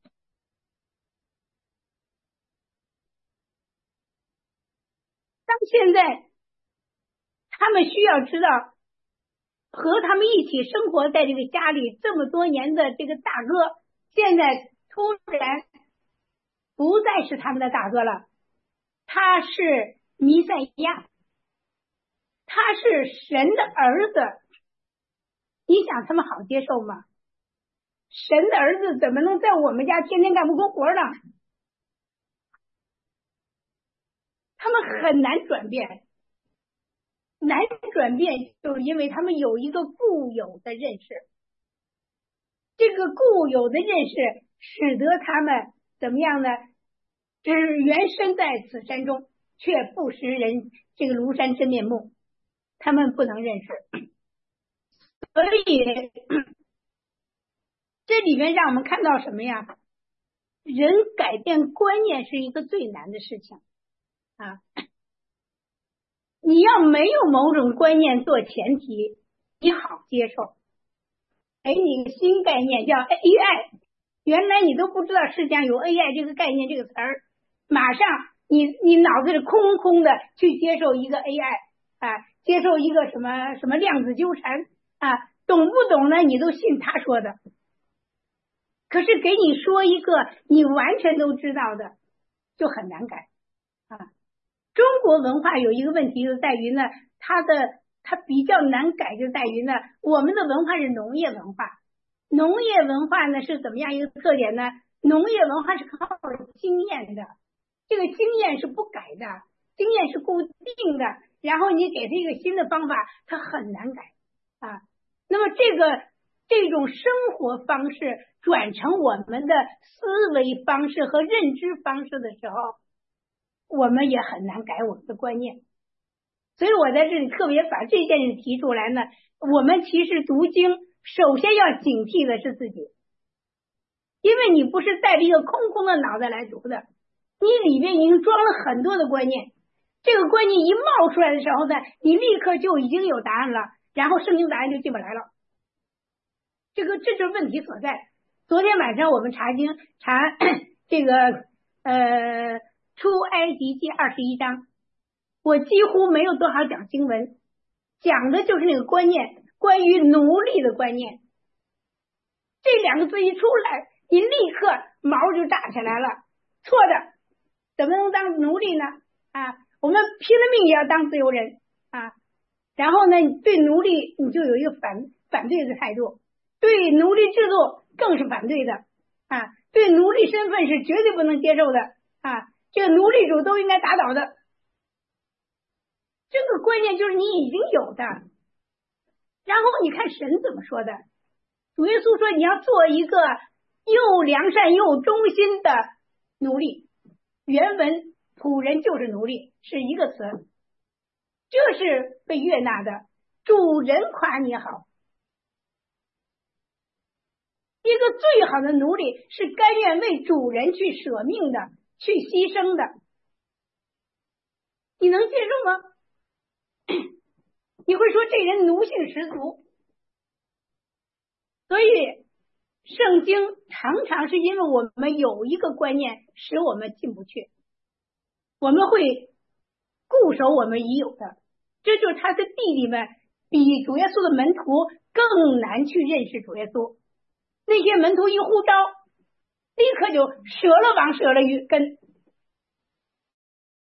当现在他们需要知道，和他们一起生活在这个家里这么多年的这个大哥，现在突然不再是他们的大哥了，他是弥赛亚，他是神的儿子。你想他们好接受吗？神的儿子怎么能在我们家天天干不工活呢？他们很难转变，难转变就是因为他们有一个固有的认识，这个固有的认识使得他们怎么样呢？只缘身在此山中，却不识人这个庐山真面目，他们不能认识。所以这里面让我们看到什么呀？人改变观念是一个最难的事情啊！你要没有某种观念做前提，你好接受。哎，你的新概念叫 AI， 原来你都不知道世界上有 AI 这个概念这个词儿，马上你脑子里空空的去接受一个 AI 啊，接受一个什么量子纠缠啊，懂不懂呢？你都信他说的。可是给你说一个你完全都知道的，就很难改啊。中国文化有一个问题就在于呢，它比较难改就在于呢，我们的文化是农业文化，农业文化呢是怎么样一个特点呢？农业文化是靠经验的，这个经验是不改的，经验是固定的，然后你给它一个新的方法，它很难改啊。那么这种生活方式转成我们的思维方式和认知方式的时候，我们也很难改我们的观念。所以我在这里特别把这件事提出来呢，我们其实读经首先要警惕的是自己，因为你不是带着一个空空的脑袋来读的，你里面已经装了很多的观念，这个观念一冒出来的时候呢，你立刻就已经有答案了，然后圣经答案就进不来了。这就是问题所在。昨天晚上我们查经查这个出埃及记21章，我几乎没有多少讲经文，讲的就是那个观念，关于奴隶的观念。这两个字一出来，你立刻毛就炸起来了，错的，怎么能当奴隶呢？啊，我们拼了命也要当自由人啊！然后呢，对奴隶你就有一个反对的态度，对奴隶制度更是反对的啊，对奴隶身份是绝对不能接受的啊，这个奴隶主都应该打倒的。这个观念就是你已经有的。然后你看神怎么说的，主耶稣说你要做一个又良善又忠心的奴隶，原文仆人就是奴隶，是一个词，这是被悦纳的，主人夸你好。一个最好的奴隶是甘愿为主人去舍命的，去牺牲的，你能接受吗？你会说这人奴性十足。所以圣经常常是因为我们有一个观念使我们进不去，我们会固守我们已有的，这就是他的弟弟们比主耶稣的门徒更难去认识主耶稣。那些门徒一呼召，立刻就舍了网舍了鱼根，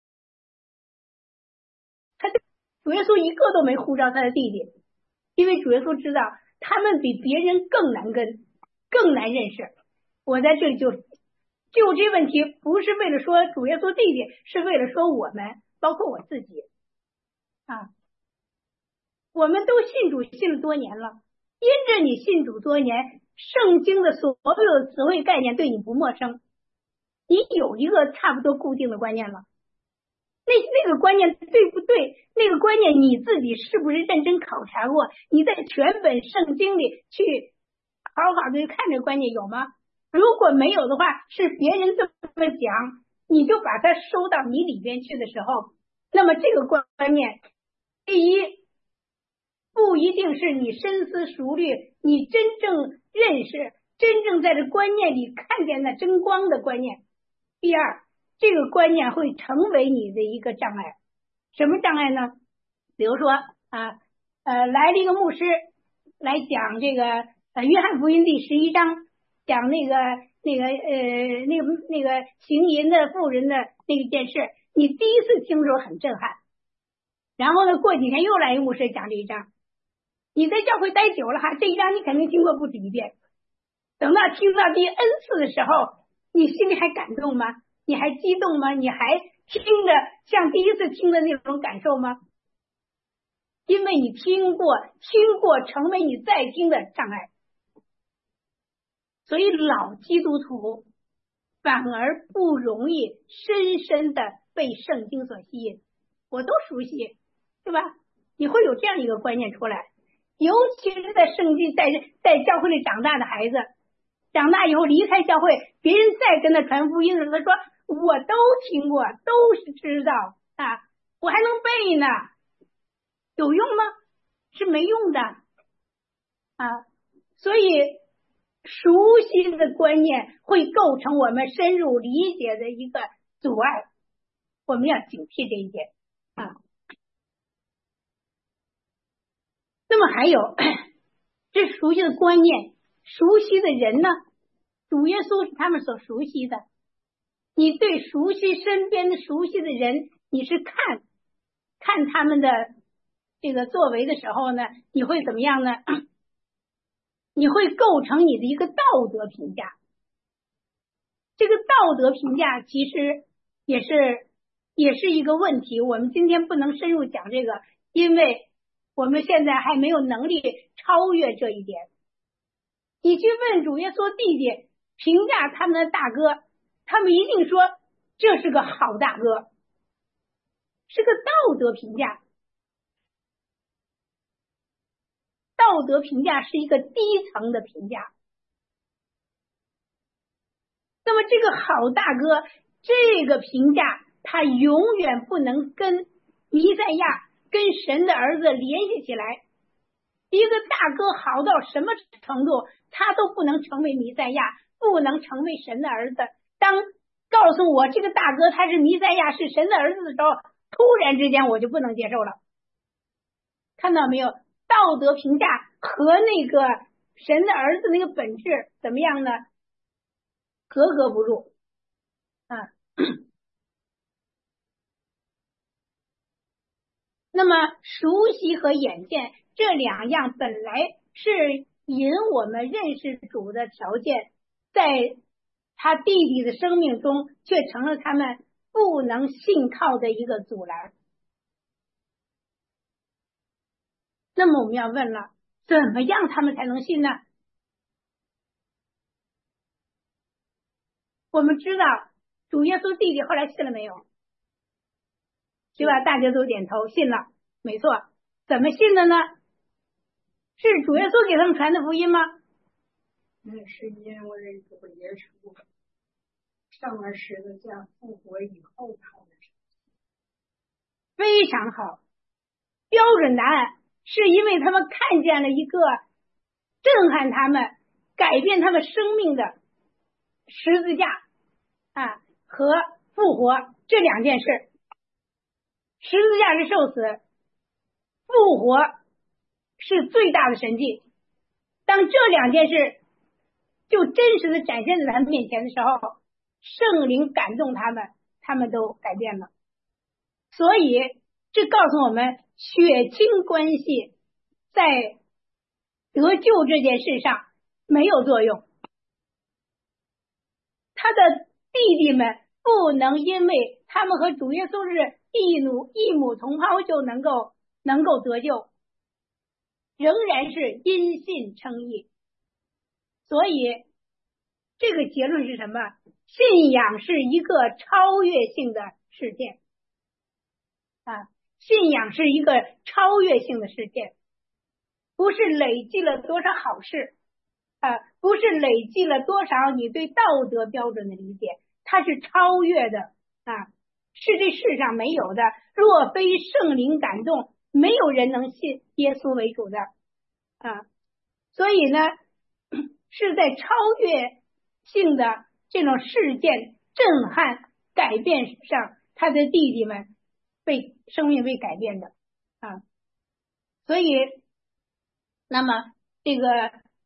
主耶稣一个都没呼召他的弟弟，因为主耶稣知道他们比别人更难跟，更难认识。我在这里就这问题，不是为了说主耶稣弟弟，是为了说我们，包括我自己啊。我们都信主信了多年了，因着你信主多年，圣经的所有的词汇概念对你不陌生，你有一个差不多固定的观念了。那个观念对不对？那个观念你自己是不是认真考察过？你在全本圣经里去好好的看这个观念有吗？如果没有的话，是别人这么讲，你就把它收到你里边去的时候，那么这个观念，第一，不一定是你深思熟虑，你真正认识，真正在这观念里看见那真光的观念。第二，这个观念会成为你的一个障碍。什么障碍呢？比如说来了一个牧师来讲这个约翰福音第11章，讲那个行淫的妇人的那个件事，你第一次听的时候很震撼，然后呢过几天又来一个牧师讲这一章，你在教会待久了哈，这一章你肯定听过不止一遍，等到听到第 N 次的时候，你心里还感动吗？你还激动吗？你还听着像第一次听的那种感受吗？因为你听过成为你再听的障碍。所以老基督徒反而不容易深深的被圣经所吸引。我都熟悉，对吧？你会有这样一个观念出来，尤其是在圣经在教会里长大的孩子，长大以后离开教会，别人再跟他传福音的时候，他说我都听过，都是知道啊，我还能背呢，有用吗？是没用的啊。所以熟悉的观念会构成我们深入理解的一个阻碍，我们要警惕这一点啊。那么还有这熟悉的观念，熟悉的人呢，主耶稣是他们所熟悉的。你对熟悉身边的熟悉的人，你是看他们的这个作为的时候呢，你会怎么样呢？你会构成你的一个道德评价。这个道德评价其实也是一个问题，我们今天不能深入讲这个，因为我们现在还没有能力超越这一点。你去问主耶稣弟弟评价他们的大哥，他们一定说这是个好大哥，是个道德评价。道德评价是一个低层的评价。那么这个好大哥这个评价，他永远不能跟弥赛亚跟神的儿子联系起来。一个大哥好到什么程度，他都不能成为弥赛亚，不能成为神的儿子。当告诉我这个大哥他是弥赛亚，是神的儿子的时候，突然之间我就不能接受了。看到没有？道德评价和那个神的儿子那个本质怎么样呢？格格不入啊。那么熟悉和眼见这两样本来是引我们认识主的条件，在他弟弟的生命中却成了他们不能信靠的一个阻拦。那么我们要问了，怎么样他们才能信呢？我们知道主耶稣弟弟后来信了没有？对吧？大家都点头信了，没错。怎么信的呢？是主耶稣给他们传的福音吗？ 那是因为主耶稣上了十字架复活以后他们非常好，标准答案是因为他们看见了一个震撼他们、改变他们生命的十字架啊和复活这两件事。十字架是受死，复活是最大的神迹。当这两件事就真实的展现在他们面前的时候，圣灵感动他们，他们都改变了。所以这告诉我们， 血亲关系在得救这件事上没有作用。他的弟弟们不能因为他们和主耶稣是异母同胞就能够得救，仍然是因信称义。所以这个结论是什么？信仰是一个超越性的事件啊，信仰是一个超越性的事件，不是累积了多少好事啊，不是累积了多少你对道德标准的理解，它是超越的啊，是这世上没有的。若非圣灵感动，没有人能信耶稣为主的啊。所以呢，是在超越性的这种事件震撼改变上，他的弟弟们生命被改变的啊。所以那么这个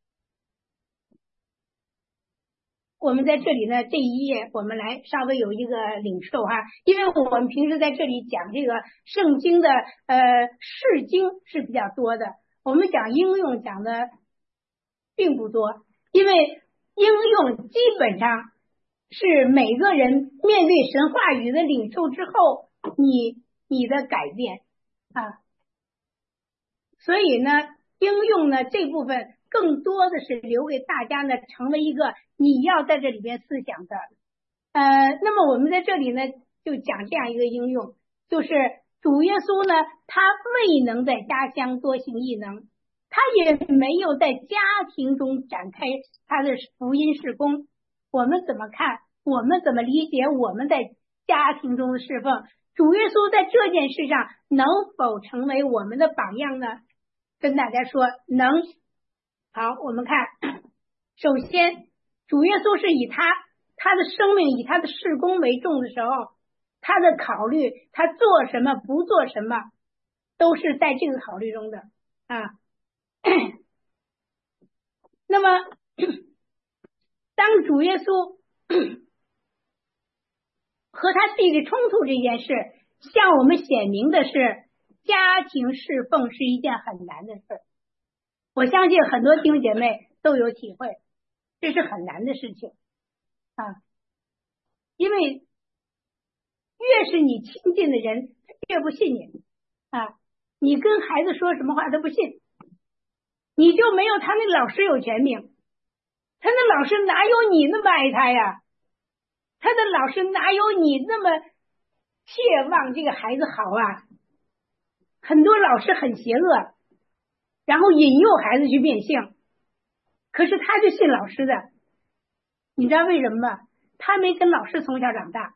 我们在这里呢，这一页我们来稍微有一个领受哈，因为我们平时在这里讲这个圣经的释经是比较多的，我们讲应用讲的并不多，因为应用基本上是每个人面对神话语的领受之后，你的改变啊，所以呢，应用呢这部分更多的是留给大家呢，成为一个你要在这里边思想的。那么我们在这里呢，就讲这样一个应用，就是主耶稣呢，他未能在家乡多行异能，他也没有在家庭中展开他的福音事工。我们怎么看？我们怎么理解我们在家庭中的侍奉？主耶稣在这件事上能否成为我们的榜样呢？跟大家说能。好，我们看，首先主耶稣是以他的生命以他的事工为重的时候，他的考虑他做什么不做什么都是在这个考虑中的啊。那么当主耶稣和他弟弟冲突这件事向我们显明的是，家庭侍奉是一件很难的事，我相信很多弟兄姐妹都有体会，这是很难的事情啊，因为越是你亲近的人越不信你啊，你跟孩子说什么话都不信，你就没有他那老师有权柄，他那老师哪有你那么爱他呀？他的老师哪有你那么切望这个孩子好啊？很多老师很邪恶，然后引诱孩子去变性，可是他就信老师的，你知道为什么吗？他没跟老师从小长大。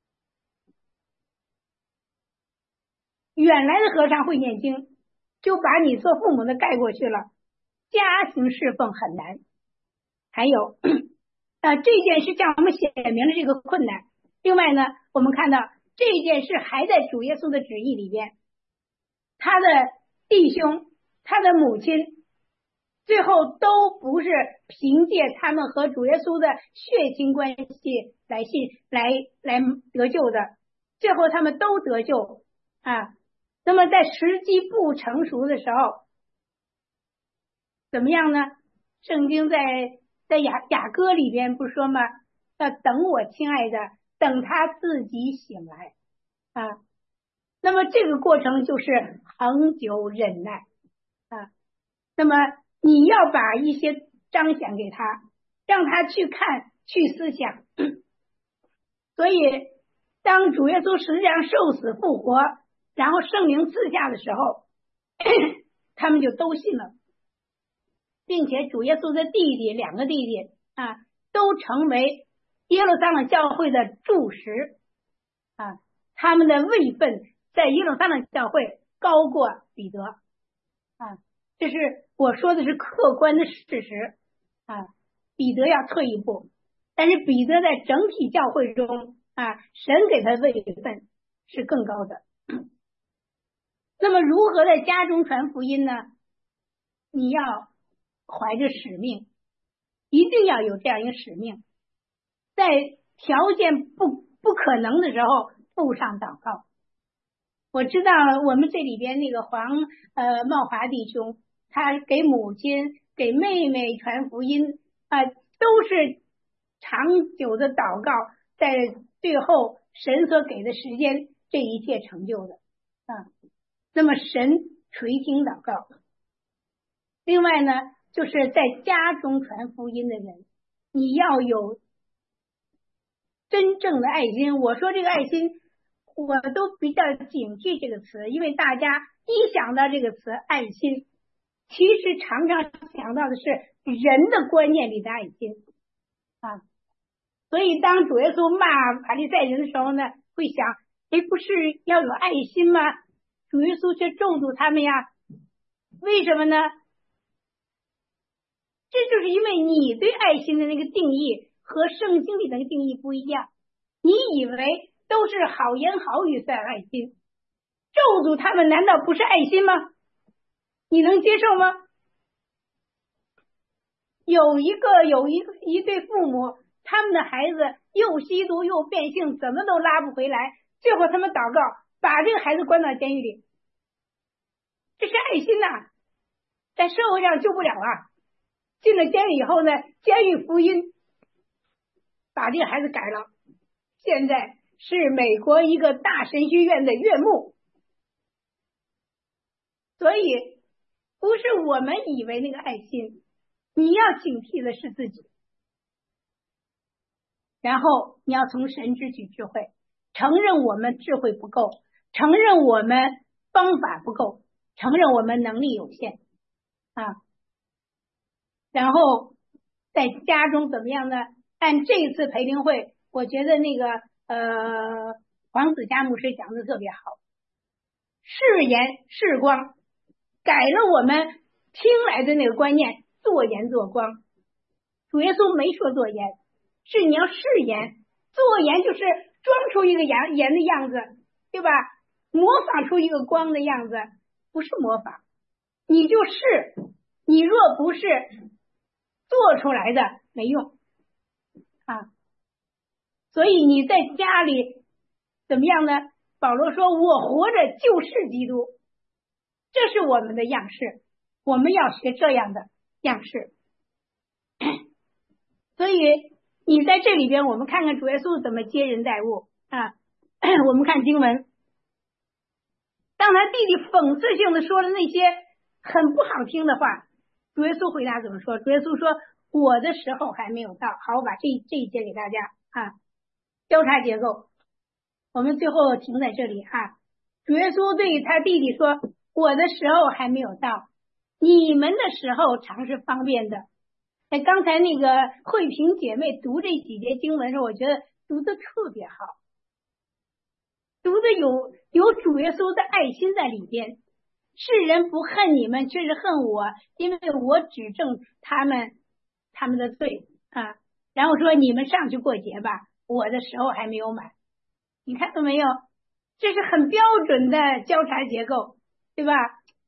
远来的和尚会念经，就把你做父母的盖过去了。家庭侍奉很难。还有这件事向我们显明了这个困难。另外呢，我们看到这件事还在主耶稣的旨意里边，他的弟兄他的母亲最后都不是凭借他们和主耶稣的血亲关系来得救的，最后他们都得救啊。那么在时机不成熟的时候怎么样呢？圣经在雅歌里边不说吗？要等我亲爱的，等他自己醒来啊。那么这个过程就是恒久忍耐啊。那么你要把一些彰显给他，让他去看去思想。所以当主耶稣实际上受死复活，然后圣灵赐下的时候，他们就都信了，并且主耶稣的两个弟弟啊，都成为耶路撒冷教会的柱石啊，他们的位分在耶路撒冷教会高过彼得啊，这是我说的是客观的事实啊。彼得要退一步，但是彼得在整体教会中啊，神给他位分是更高的。那么如何在家中传福音呢？你要怀着使命，一定要有这样一个使命，在条件不可能的时候付上祷告。 我知道我们这里边那个黄茂华弟兄，他给母亲给妹妹传福音都是长久的祷告，在最后神所给的时间这一切成就的那么神垂听祷告。另外呢，就是在家中传福音的人，你要有真正的爱心。我说这个爱心我都比较警惕这个词，因为大家一想到这个词爱心，其实常常想到的是人的观念里的爱心所以当主耶稣骂法利赛人的时候呢，会想不是要有爱心吗？主耶稣却咒诅他们呀，为什么呢？这就是因为你对爱心的那个定义和圣经里的那个定义不一样，你以为都是好言好语算爱心，咒诅他们难道不是爱心吗？你能接受吗？有一对父母，他们的孩子又吸毒又变性，怎么都拉不回来，最后他们祷告把这个孩子关到监狱里，这是爱心在社会上救不了进了监狱以后呢，监狱福音把这个孩子改了，现在是美国一个大神学院的院牧。所以不是我们以为那个爱心，你要警惕的是自己，然后你要从神支取智慧，承认我们智慧不够，承认我们方法不够，承认我们能力有限然后在家中怎么样呢？按这一次培灵会，我觉得那个黄子佳牧师讲的特别好，是言是光，改了我们听来的那个观念，做盐做光。主耶稣没说做盐，是你要试盐，做盐就是装出一个盐的样子，对吧？模仿出一个光的样子，不是模仿，你就试，你若不是做出来的没用所以你在家里怎么样呢？保罗说我活着就是基督，这是我们的样式，我们要学这样的样式。所以你在这里边我们看看主耶稣怎么接人待物我们看经文，当他弟弟讽刺性的说了那些很不好听的话，主耶稣回答怎么说？主耶稣说我的时候还没有到。好，我把这一节给大家交叉结构，我们最后停在这里主耶稣对他弟弟说我的时候还没有到，你们的时候常是方便的。刚才那个慧萍姐妹读这几节经文的时候，我觉得读的特别好，读的有主耶稣的爱心在里边。世人不恨你们，却是恨我，因为我指正他们的罪然后说你们上去过节吧，我的时候还没有满。你看到没有？这是很标准的交叉结构，对吧？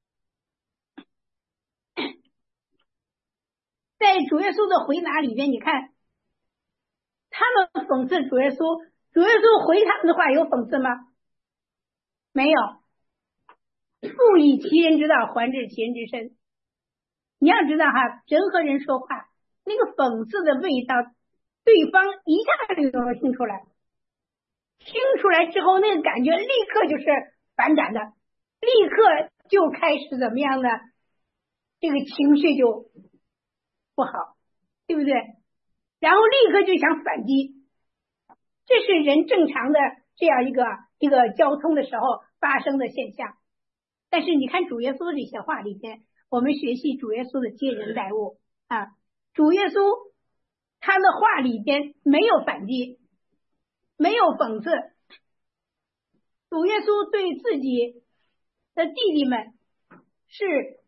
在主耶稣的回答里边，你看他们讽刺主耶稣，主耶稣回他们的话有讽刺吗？没有。不以其人之道还治其人之身。你要知道人和人说话那个讽刺的味道，对方一下就能听出来，听出来之后那个感觉立刻就是反感的，立刻就开始怎么样呢？这个情绪就不好，对不对？然后立刻就想反击，这是人正常的这样一个交通的时候发生的现象。但是你看主耶稣这些话里边，我们学习主耶稣的接人待物主耶稣他的话里边没有反击，没有讽刺，主耶稣对自己的弟弟们是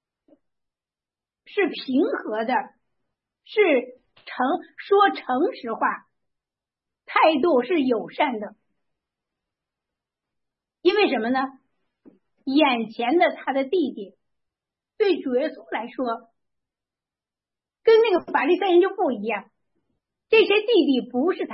平和的，是说诚实话，态度是友善的。因为什么呢？眼前的他的弟弟对主耶稣来说跟那个法利赛人就不一样，这些弟弟不是他的敌人。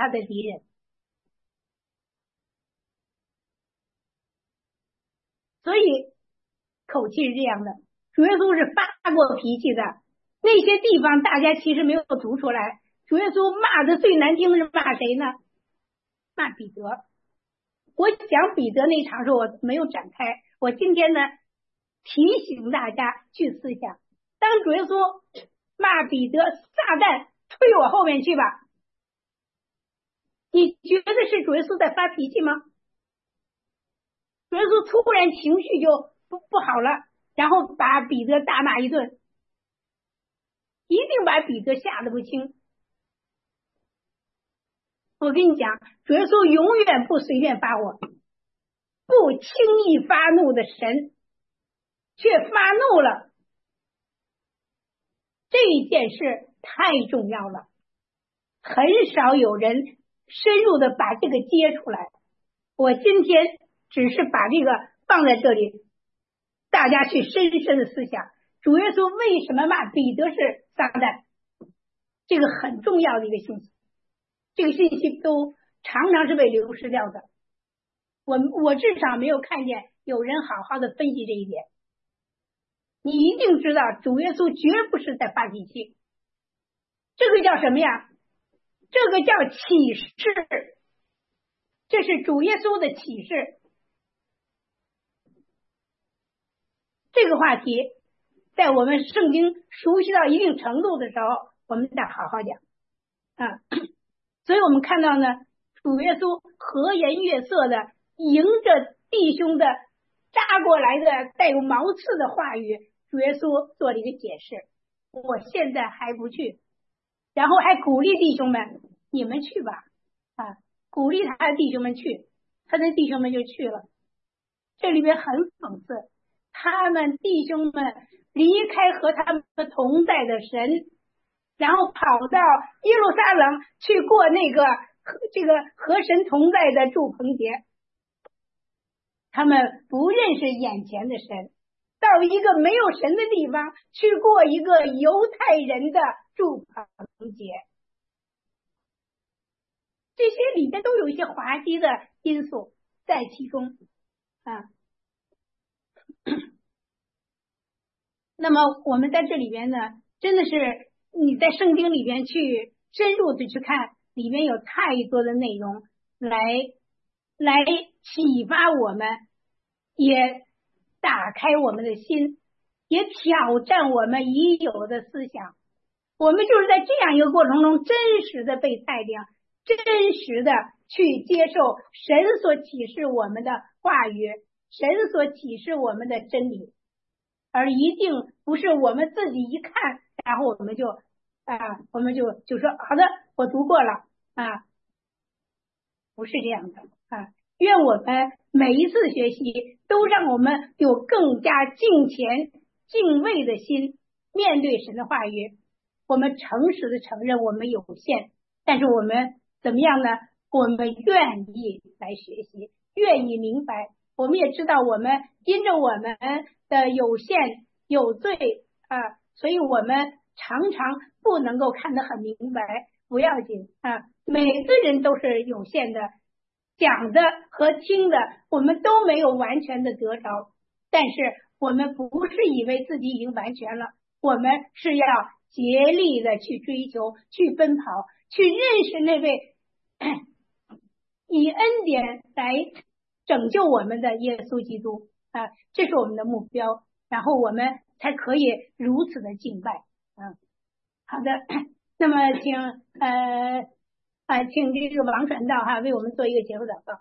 所以口气是这样的，主耶稣是发过脾气的。那些地方大家其实没有读出来，主耶稣骂的最难听的是骂谁呢？骂彼得。我讲彼得那场时候我没有展开，我今天呢提醒大家去思想，当主耶稣骂彼得撒旦退我后面去吧，你觉得是主耶稣在发脾气吗？主耶稣突然情绪就不好了，然后把彼得大骂一顿，一定把彼得吓得不轻。我跟你讲，主耶稣永远不随便发火，不轻易发怒的神却发怒了，这件事太重要了，很少有人深入的把这个接出来。我今天只是把这个放在这里，大家去深深的思想，主耶稣为什么骂彼得是撒旦，这个很重要的一个信息，这个信息都常常是被流失掉的。我至少没有看见有人好好的分析这一点。你一定知道主耶稣绝不是在发脾气，这个叫什么呀？这个叫启示，这是主耶稣的启示。这个话题在我们圣经熟悉到一定程度的时候，我们再好好讲啊。所以我们看到呢，主耶稣和颜悦色的迎着弟兄的扎过来的带有毛刺的话语，主耶稣做了一个解释，我现在还不去，然后还鼓励弟兄们，你们去吧啊，鼓励他的弟兄们去，他的弟兄们就去了。这里边很讽刺，他们弟兄们离开和他们同在的神，然后跑到耶路撒冷去过那个这个和神同在的祝棚节，他们不认识眼前的神，到一个没有神的地方去过一个犹太人的祝棚节，这些里面都有一些滑稽的因素在其中啊。那么我们在这里边呢，真的是你在圣经里边去深入的去看，里面有太多的内容来启发我们，也打开我们的心，也挑战我们已有的思想。我们就是在这样一个过程中真实的被带领，真实的去接受神所启示我们的话语，神所启示我们的真理，而一定不是我们自己一看，然后我们就说好的，我读过了啊，不是这样的啊。愿我们每一次学习都让我们有更加敬虔敬畏的心，面对神的话语，我们诚实的承认我们有限，但是我们怎么样呢？我们愿意来学习，愿意明白，我们也知道我们因着我们的有限有罪啊，所以我们常常不能够看得很明白，不要紧啊，每个人都是有限的，讲的和听的我们都没有完全的得着，但是我们不是以为自己已经完全了，我们是要竭力的去追求，去奔跑，去认识那位以恩典来拯救我们的耶稣基督啊，这是我们的目标，然后我们才可以如此的敬拜。好的，那么请这个王传道哈为我们做一个结束祷告。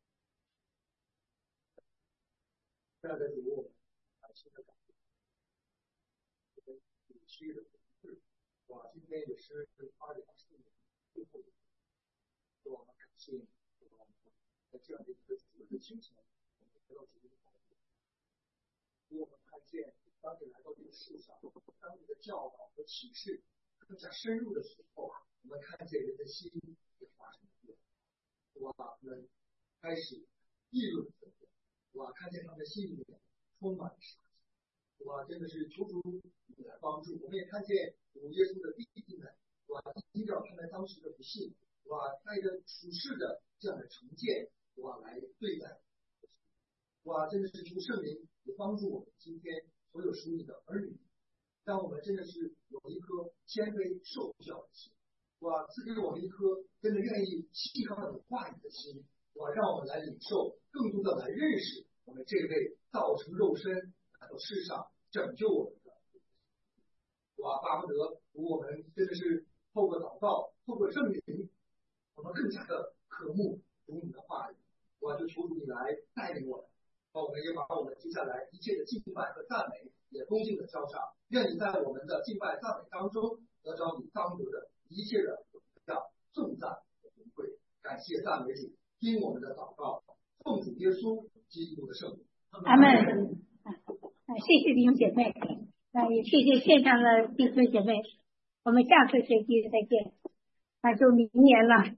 亲爱的主，新的感谢，区的哇，今天也是2024年最后一天，我们感谢在这样的一个主日清晨，我们得到主的保护。给我们看见，当你来到这个世上，当你的教导和启示更加深入的时候，我们看见人的心也发生变化。哇，我们开始议论纷纷。哇，看见他们的心里面充满了杀气。哇，真的是求主你来帮助。我们也看见主耶稣的弟弟们，哇，依照他们当时的不幸，哇，带着处世的这样的成见，哇，来对待。 哇，真的是求圣灵也帮助我们今天所有属你的儿女，让我们真的是有一颗谦卑受教的心，哇，赐给我们一颗真的愿意细靠你话语的心，哇，让我们来领受，更多的来认识我们这位道成肉身来到世上拯救我们的。哇，巴不得我们真的是透过祷告，透过圣灵，我们更加的渴慕读你的话语。我就求主你来带领我们，我们也把我们接下来一切的敬拜和赞美也恭敬的交上。愿你在我们的敬拜赞美当中得着你当得的一切的荣耀、颂赞和尊贵。感谢赞美主，听我们的祷告，奉主耶稣基督的圣名。 阿门。谢谢弟兄姐妹，也谢谢线上的弟兄姐妹，我们下次学习再见，那就明年了。